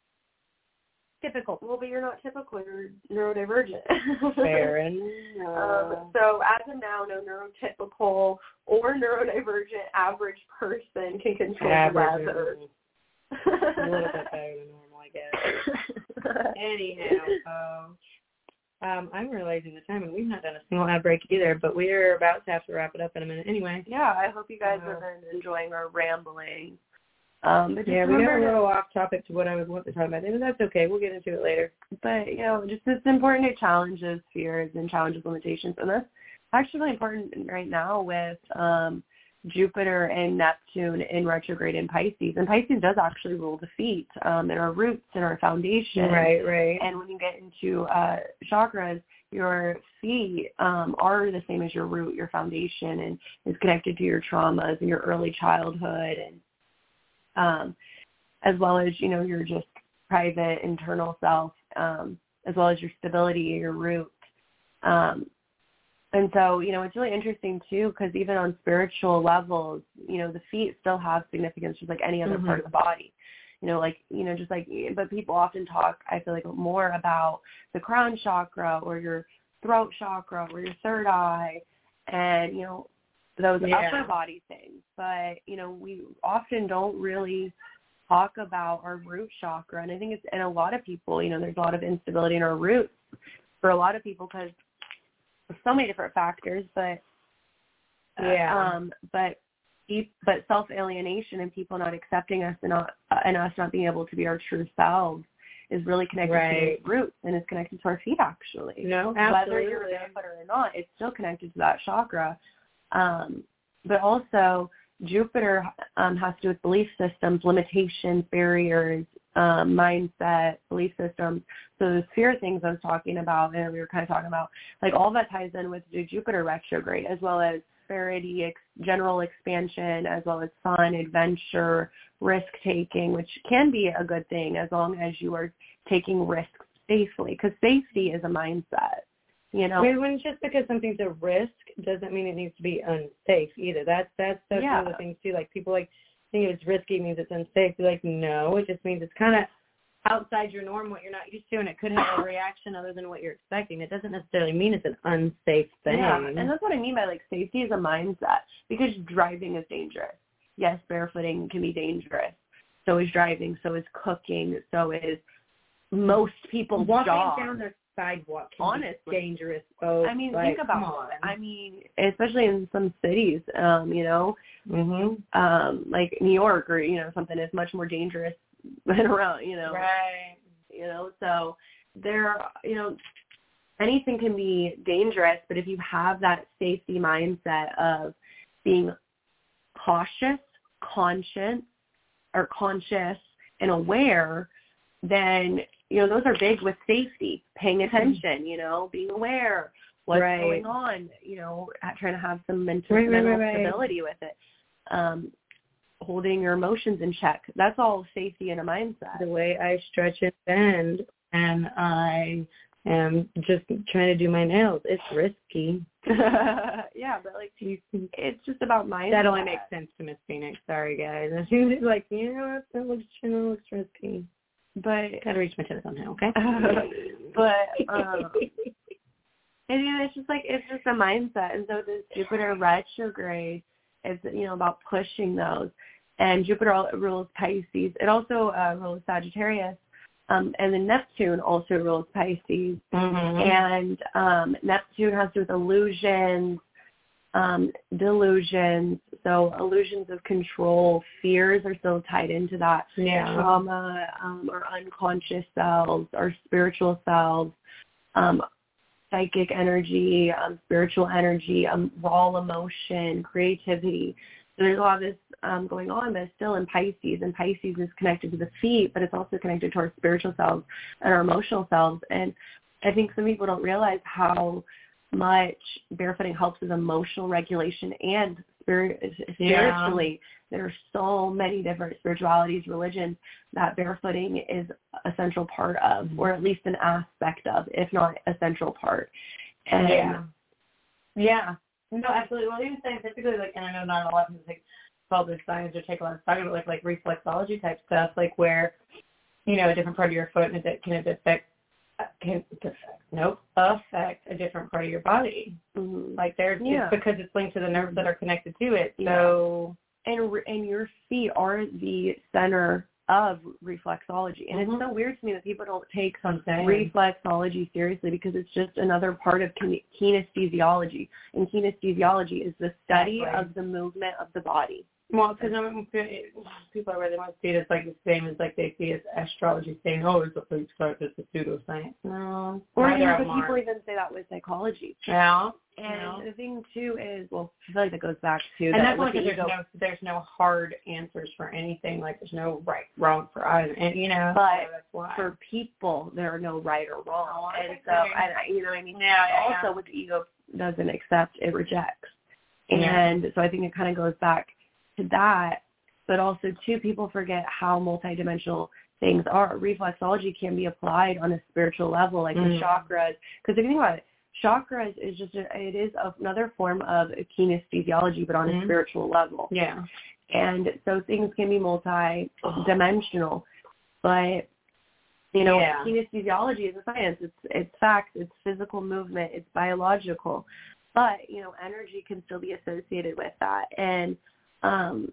typical. Well, but you're not typical. You're neurodivergent. Fair enough. um, so as of now, no neurotypical or neurodivergent average person can control average. weather. A little bit better than normal, I guess. Anyhow, um, um, I'm realizing the time, and we've not done a single ad break either, but we're about to have to wrap it up in a minute anyway. Yeah, I hope you guys uh, have been enjoying our rambling. Um, but yeah, we got a little off topic to what I was wanting to talk about, and that's okay. We'll get into it later. But, you know, just it's important to challenge those fears and challenges limitations, and that's actually really important right now with um, Jupiter and Neptune in retrograde in Pisces. And Pisces does actually rule the feet um, and our roots and our foundation. Right, right. And when you get into uh, chakras, your feet um, are the same as your root, your foundation, and is connected to your traumas and your early childhood, and um, as well as, you know, your just private internal self, um, as well as your stability, your root. Um, And so, you know, it's really interesting, too, because even on spiritual levels, you know, the feet still have significance just like any other mm-hmm. part of the body. You know, like, you know, just like, but people often talk, I feel like, more about the crown chakra or your throat chakra or your third eye and, you know, those yeah. upper body things. But, you know, we often don't really talk about our root chakra. And I think it's, and a lot of people, you know, there's a lot of instability in our roots for a lot of people because so many different factors, but yeah, uh, um, but but self alienation and people not accepting us and not uh, and us not being able to be our true selves is really connected right. to those roots, and it's connected to our feet actually. No, absolutely. Whether you're barefoot or not, it's still connected to that chakra. Um, but also Jupiter um, has to do with belief systems, limitations, barriers, um, mindset, belief systems. So the fear things I was talking about, and we were kind of talking about, like all that ties in with the Jupiter retrograde, as well as prosperity, ex- general expansion, as well as fun, adventure, risk-taking, which can be a good thing as long as you are taking risks safely, because safety is a mindset. You know, when just because something's a risk doesn't mean it needs to be unsafe either. That's that's that's yeah. one of the things too. Like people like think it's risky means it's unsafe. You're like, no, it just means it's kind of outside your norm, what you're not used to, and it could have a reaction other than what you're expecting. It doesn't necessarily mean it's an unsafe thing. Yeah, and that's what I mean by like safety is a mindset, because driving is dangerous. Yes, barefooting can be dangerous. So is driving. So is cooking. So is most people's walking job. down the sidewalk can honestly be dangerous. Oh, I mean, like, think about come on. it. I mean, especially in some cities, um, you know, mm-hmm. um, like New York or, you know, something is much more dangerous than around, you know. Right. You know, so there, you know, anything can be dangerous, but if you have that safety mindset of being cautious, conscious, or conscious and aware, then, you know, those are big with safety, paying attention, you know, being aware what's right. going on, you know, trying to have some mental, right, mental right, right, stability right. with it, um, holding your emotions in check. That's all safety and a mindset. The way I stretch and bend and I am just trying to do my nails, it's risky. Yeah, but like it's just about mindset. That only makes sense to Miss Phoenix. Sorry, guys. She's like, you know what? That looks, you know, looks risky. But gotta reach my toes somehow, okay? but um, and, you know, it's just like it's just a mindset, and so this Jupiter retrograde is, you know, about pushing those. And Jupiter rules Pisces. It also uh, rules Sagittarius, um, and then Neptune also rules Pisces. Mm-hmm. And um, Neptune has to do with illusions, um, delusions. So illusions of control, fears are still tied into that. Yeah. Trauma, um, our unconscious selves, our spiritual selves, um, psychic energy, um, spiritual energy, um, raw emotion, creativity. So there's a lot of this um, going on, but it's still in Pisces, and Pisces is connected to the feet, but it's also connected to our spiritual selves and our emotional selves. And I think some people don't realize how much barefooting helps with emotional regulation and spirit, spiritually. Yeah. There are so many different spiritualities, religions that barefooting is a central part of, or at least an aspect of, if not a central part. And yeah. Yeah. No, absolutely. Well, even scientifically, like, and I know not a lot of people take all this science or take a lot of stock of it, like, like reflexology type stuff, like where, you know, a different part of your foot and it can affect, can affect, nope, affect a different part of your body. Mm-hmm. Like there's, yeah. it's because it's linked to the nerves that are connected to it. So, yeah. and and your feet are the center of reflexology, and mm-hmm. it's so weird to me that people don't take Something. reflexology seriously because it's just another part of kin- kinesthesiology, and kinesthesiology is the study exactly. of the movement of the body. Well, because people are really want to see it as like the same as like they see it as astrology saying, oh, it's a fake science, it's a pseudoscience. No. Or even people even say that with psychology. Yeah. And yeah. the thing too is, well, I feel like that goes back to and that that's why the there's ego. no there's no hard answers for anything. Like there's no right wrong for either, and you know. But so that's why. for people, there are no right or wrong, oh, and so and I, you know what I mean. Yeah, yeah, also, yeah. what the ego doesn't accept, it rejects, yeah. and so I think it kind of goes back to that. But also, too, people forget how multidimensional things are. Reflexology can be applied on a spiritual level, like mm. the chakras. Because if you think about it, chakras is just a, it is another form of kinesthesiology, but on mm. a spiritual level. Yeah. And so things can be multi-dimensional. But, you know, yeah. kinesthesiology is a science. It's it's facts. It's physical movement. It's biological. But, you know, energy can still be associated with that. And, um,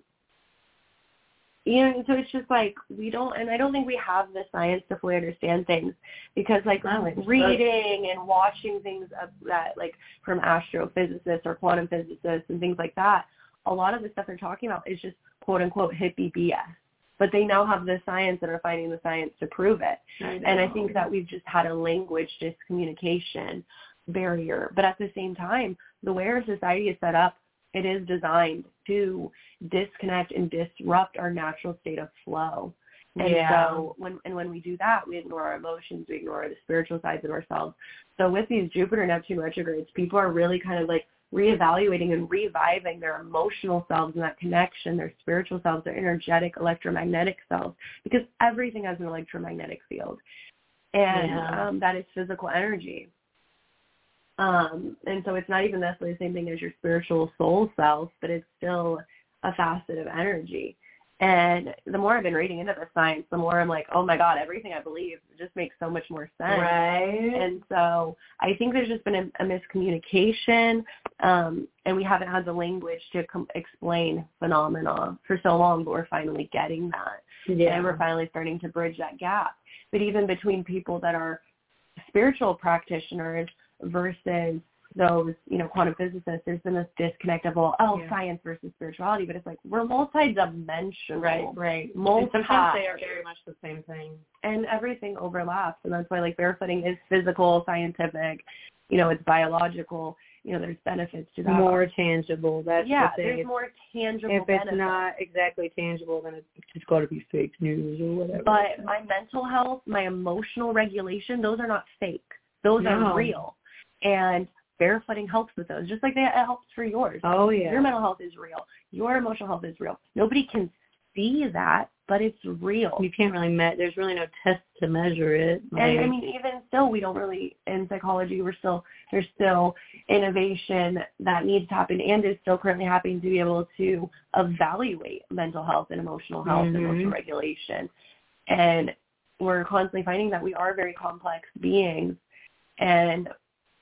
you know, so it's just like we don't, and I don't think we have the science to fully understand things because, like, no, reading and watching things of that, like, from astrophysicists or quantum physicists and things like that, a lot of the stuff they're talking about is just quote-unquote hippie B S. But they now have the science and are finding the science to prove it. I and I think that we've just had a language discommunication barrier. But at the same time, the way our society is set up, it is designed to disconnect and disrupt our natural state of flow. And yeah. so when and when we do that, we ignore our emotions, we ignore the spiritual sides of ourselves. So with these Jupiter Neptune retrogrades, people are really kind of like reevaluating and reviving their emotional selves and that connection, their spiritual selves, their energetic electromagnetic selves, because everything has an electromagnetic field. And yeah. um, that is physical energy. Um, and so it's not even necessarily the same thing as your spiritual soul self, but it's still a facet of energy. And the more I've been reading into the science, the more I'm like, oh my God, everything I believe just makes so much more sense. Right. And so I think there's just been a, a miscommunication, um, and we haven't had the language to com- explain phenomena for so long, but we're finally getting that. Yeah. And we're finally starting to bridge that gap. But even between people that are spiritual practitioners versus those, you know, quantum physicists, there's been this disconnect of, well, oh, yeah. science versus spirituality, but it's like we're multi-dimensional. Right, right. Multi- and sometimes they are very much the same thing. And everything overlaps, and that's why, like, barefooting is physical, scientific, you know, it's biological, you know, there's benefits to that. More tangible, that's yeah, the thing. there's it's, more tangible If benefits. it's not exactly tangible, then it's just got to be fake news or whatever. But my mental health, my emotional regulation, those are not fake. Those no. are real. And barefooting helps with those, just like that it helps for yours. Oh, yeah. Your mental health is real. Your emotional health is real. Nobody can see that, but it's real. You can't really me- there's really no test to measure it. Like, and I mean, even still, we don't really, in psychology, we're still, there's still innovation that needs to happen and is still currently happening to be able to evaluate mental health and emotional health mm-hmm. and emotional regulation. And we're constantly finding that we are very complex beings. And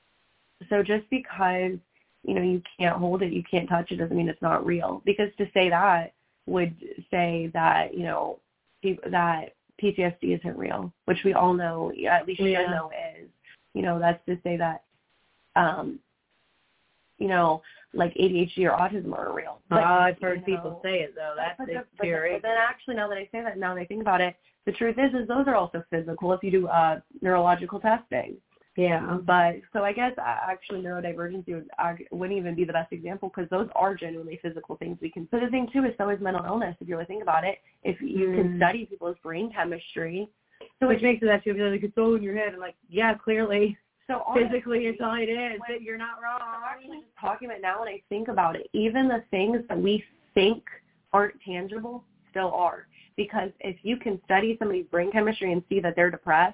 so just because, you know, you can't hold it, you can't touch it, doesn't mean it's not real. Because to say that would say that, you know, that P T S D isn't real, which we all know, at least you yeah. know is. You know, that's to say that, um, you know, like A D H D or autism are real. But, uh, I've heard you know, people say it, though. That's but, the, but, theory. But then actually, now that I say that, now that I think about it, the truth is, is those are also physical if you do uh, neurological testing. Yeah. But so I guess actually neurodivergency would, wouldn't even be the best example because those are genuinely physical things we can. So the thing too is so is mental illness. If you really think about it, if you mm. can study people's brain chemistry, so which makes it that you feel like it's all in your head and like yeah, clearly. So physically, it's all it is. But you're not wrong. I'm actually just talking about it now when I think about it. Even the things that we think aren't tangible still are. Because if you can study somebody's brain chemistry and see that they're depressed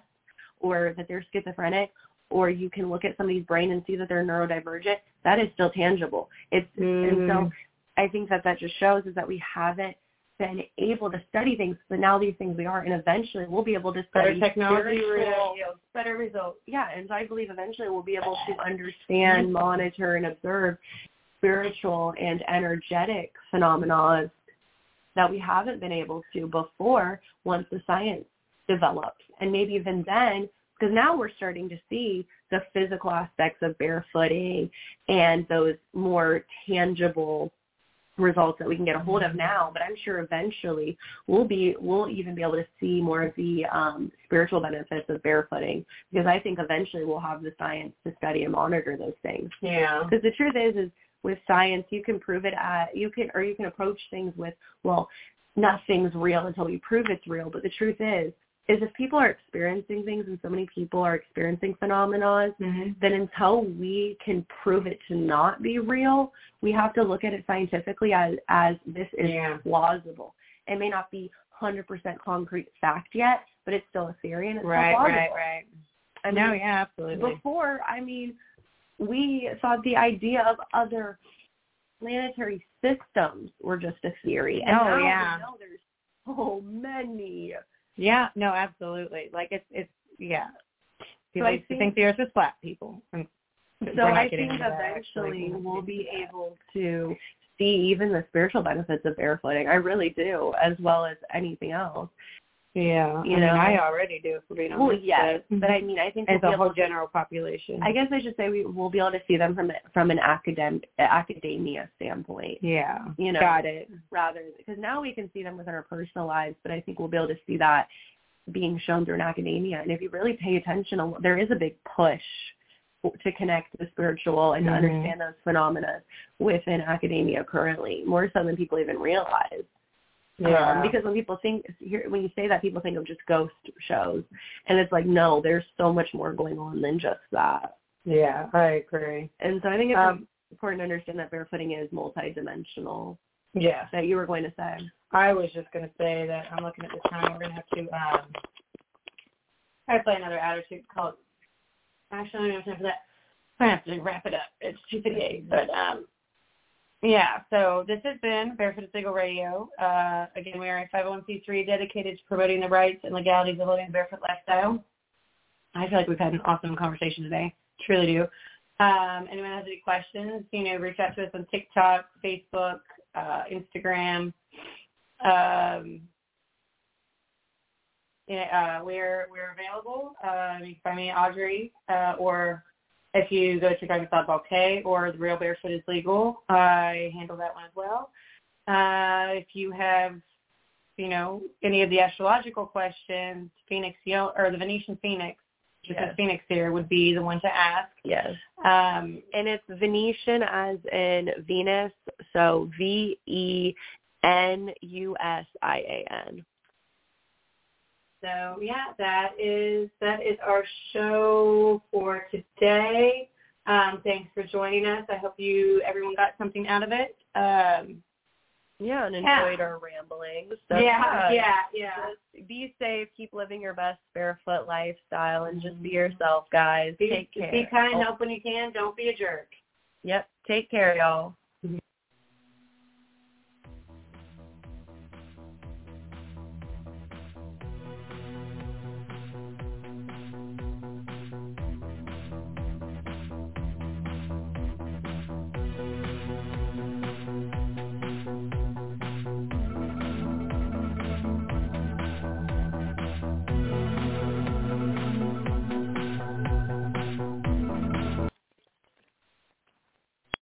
or that they're schizophrenic, or you can look at somebody's brain and see that they're neurodivergent, that is still tangible. It's mm. And so I think that that just shows is that we haven't been able to study things, but now these things we are, and eventually we'll be able to study better technology, real, better results. Yeah, and so I believe eventually we'll be able to understand, monitor, and observe spiritual and energetic phenomena that we haven't been able to before once the science develops. And maybe even then, because now we're starting to see the physical aspects of barefooting and those more tangible results that we can get a hold of now, but I'm sure eventually we'll be we'll even be able to see more of the um, spiritual benefits of barefooting, because I think eventually we'll have the science to study and monitor those things. Yeah. Because the truth is, is with science, you can prove it at you can or you can approach things with, well, nothing's real until we prove it's real. But the truth is, is if people are experiencing things, and so many people are experiencing phenomena, mm-hmm. then until we can prove it to not be real, we have to look at it scientifically as, as this is yeah. plausible. It may not be one hundred percent concrete fact yet, but it's still a theory, and it's right, still plausible. Right, right, I No, mean, yeah, absolutely. Before, I mean, we thought the idea of other planetary systems were just a theory. And oh, now yeah. we know there's so many. Yeah, no, absolutely. Like, it's, it's yeah. People so I used think, to think the Earth was flat, people. And so I think eventually that, we'll be able to see even the spiritual benefits of barefooting. I really do, as well as anything else. Yeah, you I know, mean, I already do, for being honest. Well, yes, but, but I mean, I think as we'll a whole general population. I guess I should say we will be able to see them from from an academic academia standpoint. Yeah, you know, got it. Rather, because now we can see them within our personal lives, but I think we'll be able to see that being shown through an academia. And if you really pay attention, there is a big push to connect the spiritual and mm-hmm. to understand those phenomena within academia currently, more so than people even realize. Yeah, um, because when people think, when you say that, people think of just ghost shows, and it's like, no, there's so much more going on than just that. Yeah, I agree. And so I think it's um, important to understand that barefooting is multidimensional. Yeah. That you were going to say. I was just going to say that I'm looking at the time. We're going to have to, um, I play another ad or two called, actually, I don't have time for that. I'm going to have to wrap it up. It's two fifty-eight, but, um, yeah, so this has been Barefoot is Legal Radio. Uh, again, we are a five oh one c three dedicated to promoting the rights and legalities of living a barefoot lifestyle. I feel like we've had an awesome conversation today. Truly do. Um, anyone has any questions, you know, reach out to us on TikTok, Facebook, uh, Instagram. Um, yeah, uh, we're we're available. Uh, you can find me at Audrey, uh, or if you go to Driving Softball K or The Real Barefoot is Legal, I handle that one as well. Uh, if you have, you know, any of the astrological questions, Phoenix or the Venetian Phoenix, just yes. a Phoenix here would be the one to ask. Yes. Um, and it's Venetian as in Venus, so V E N U S I A N. So yeah, that is that is our show for today. Um, thanks for joining us. I hope you everyone got something out of it. Um, yeah, and enjoyed yeah. our ramblings. So yeah, yeah, yeah. Just be safe. Keep living your best barefoot lifestyle, and just be yourself, guys. Be, Take care. Be kind. Help when you can. Don't be a jerk. Yep. Take care, y'all.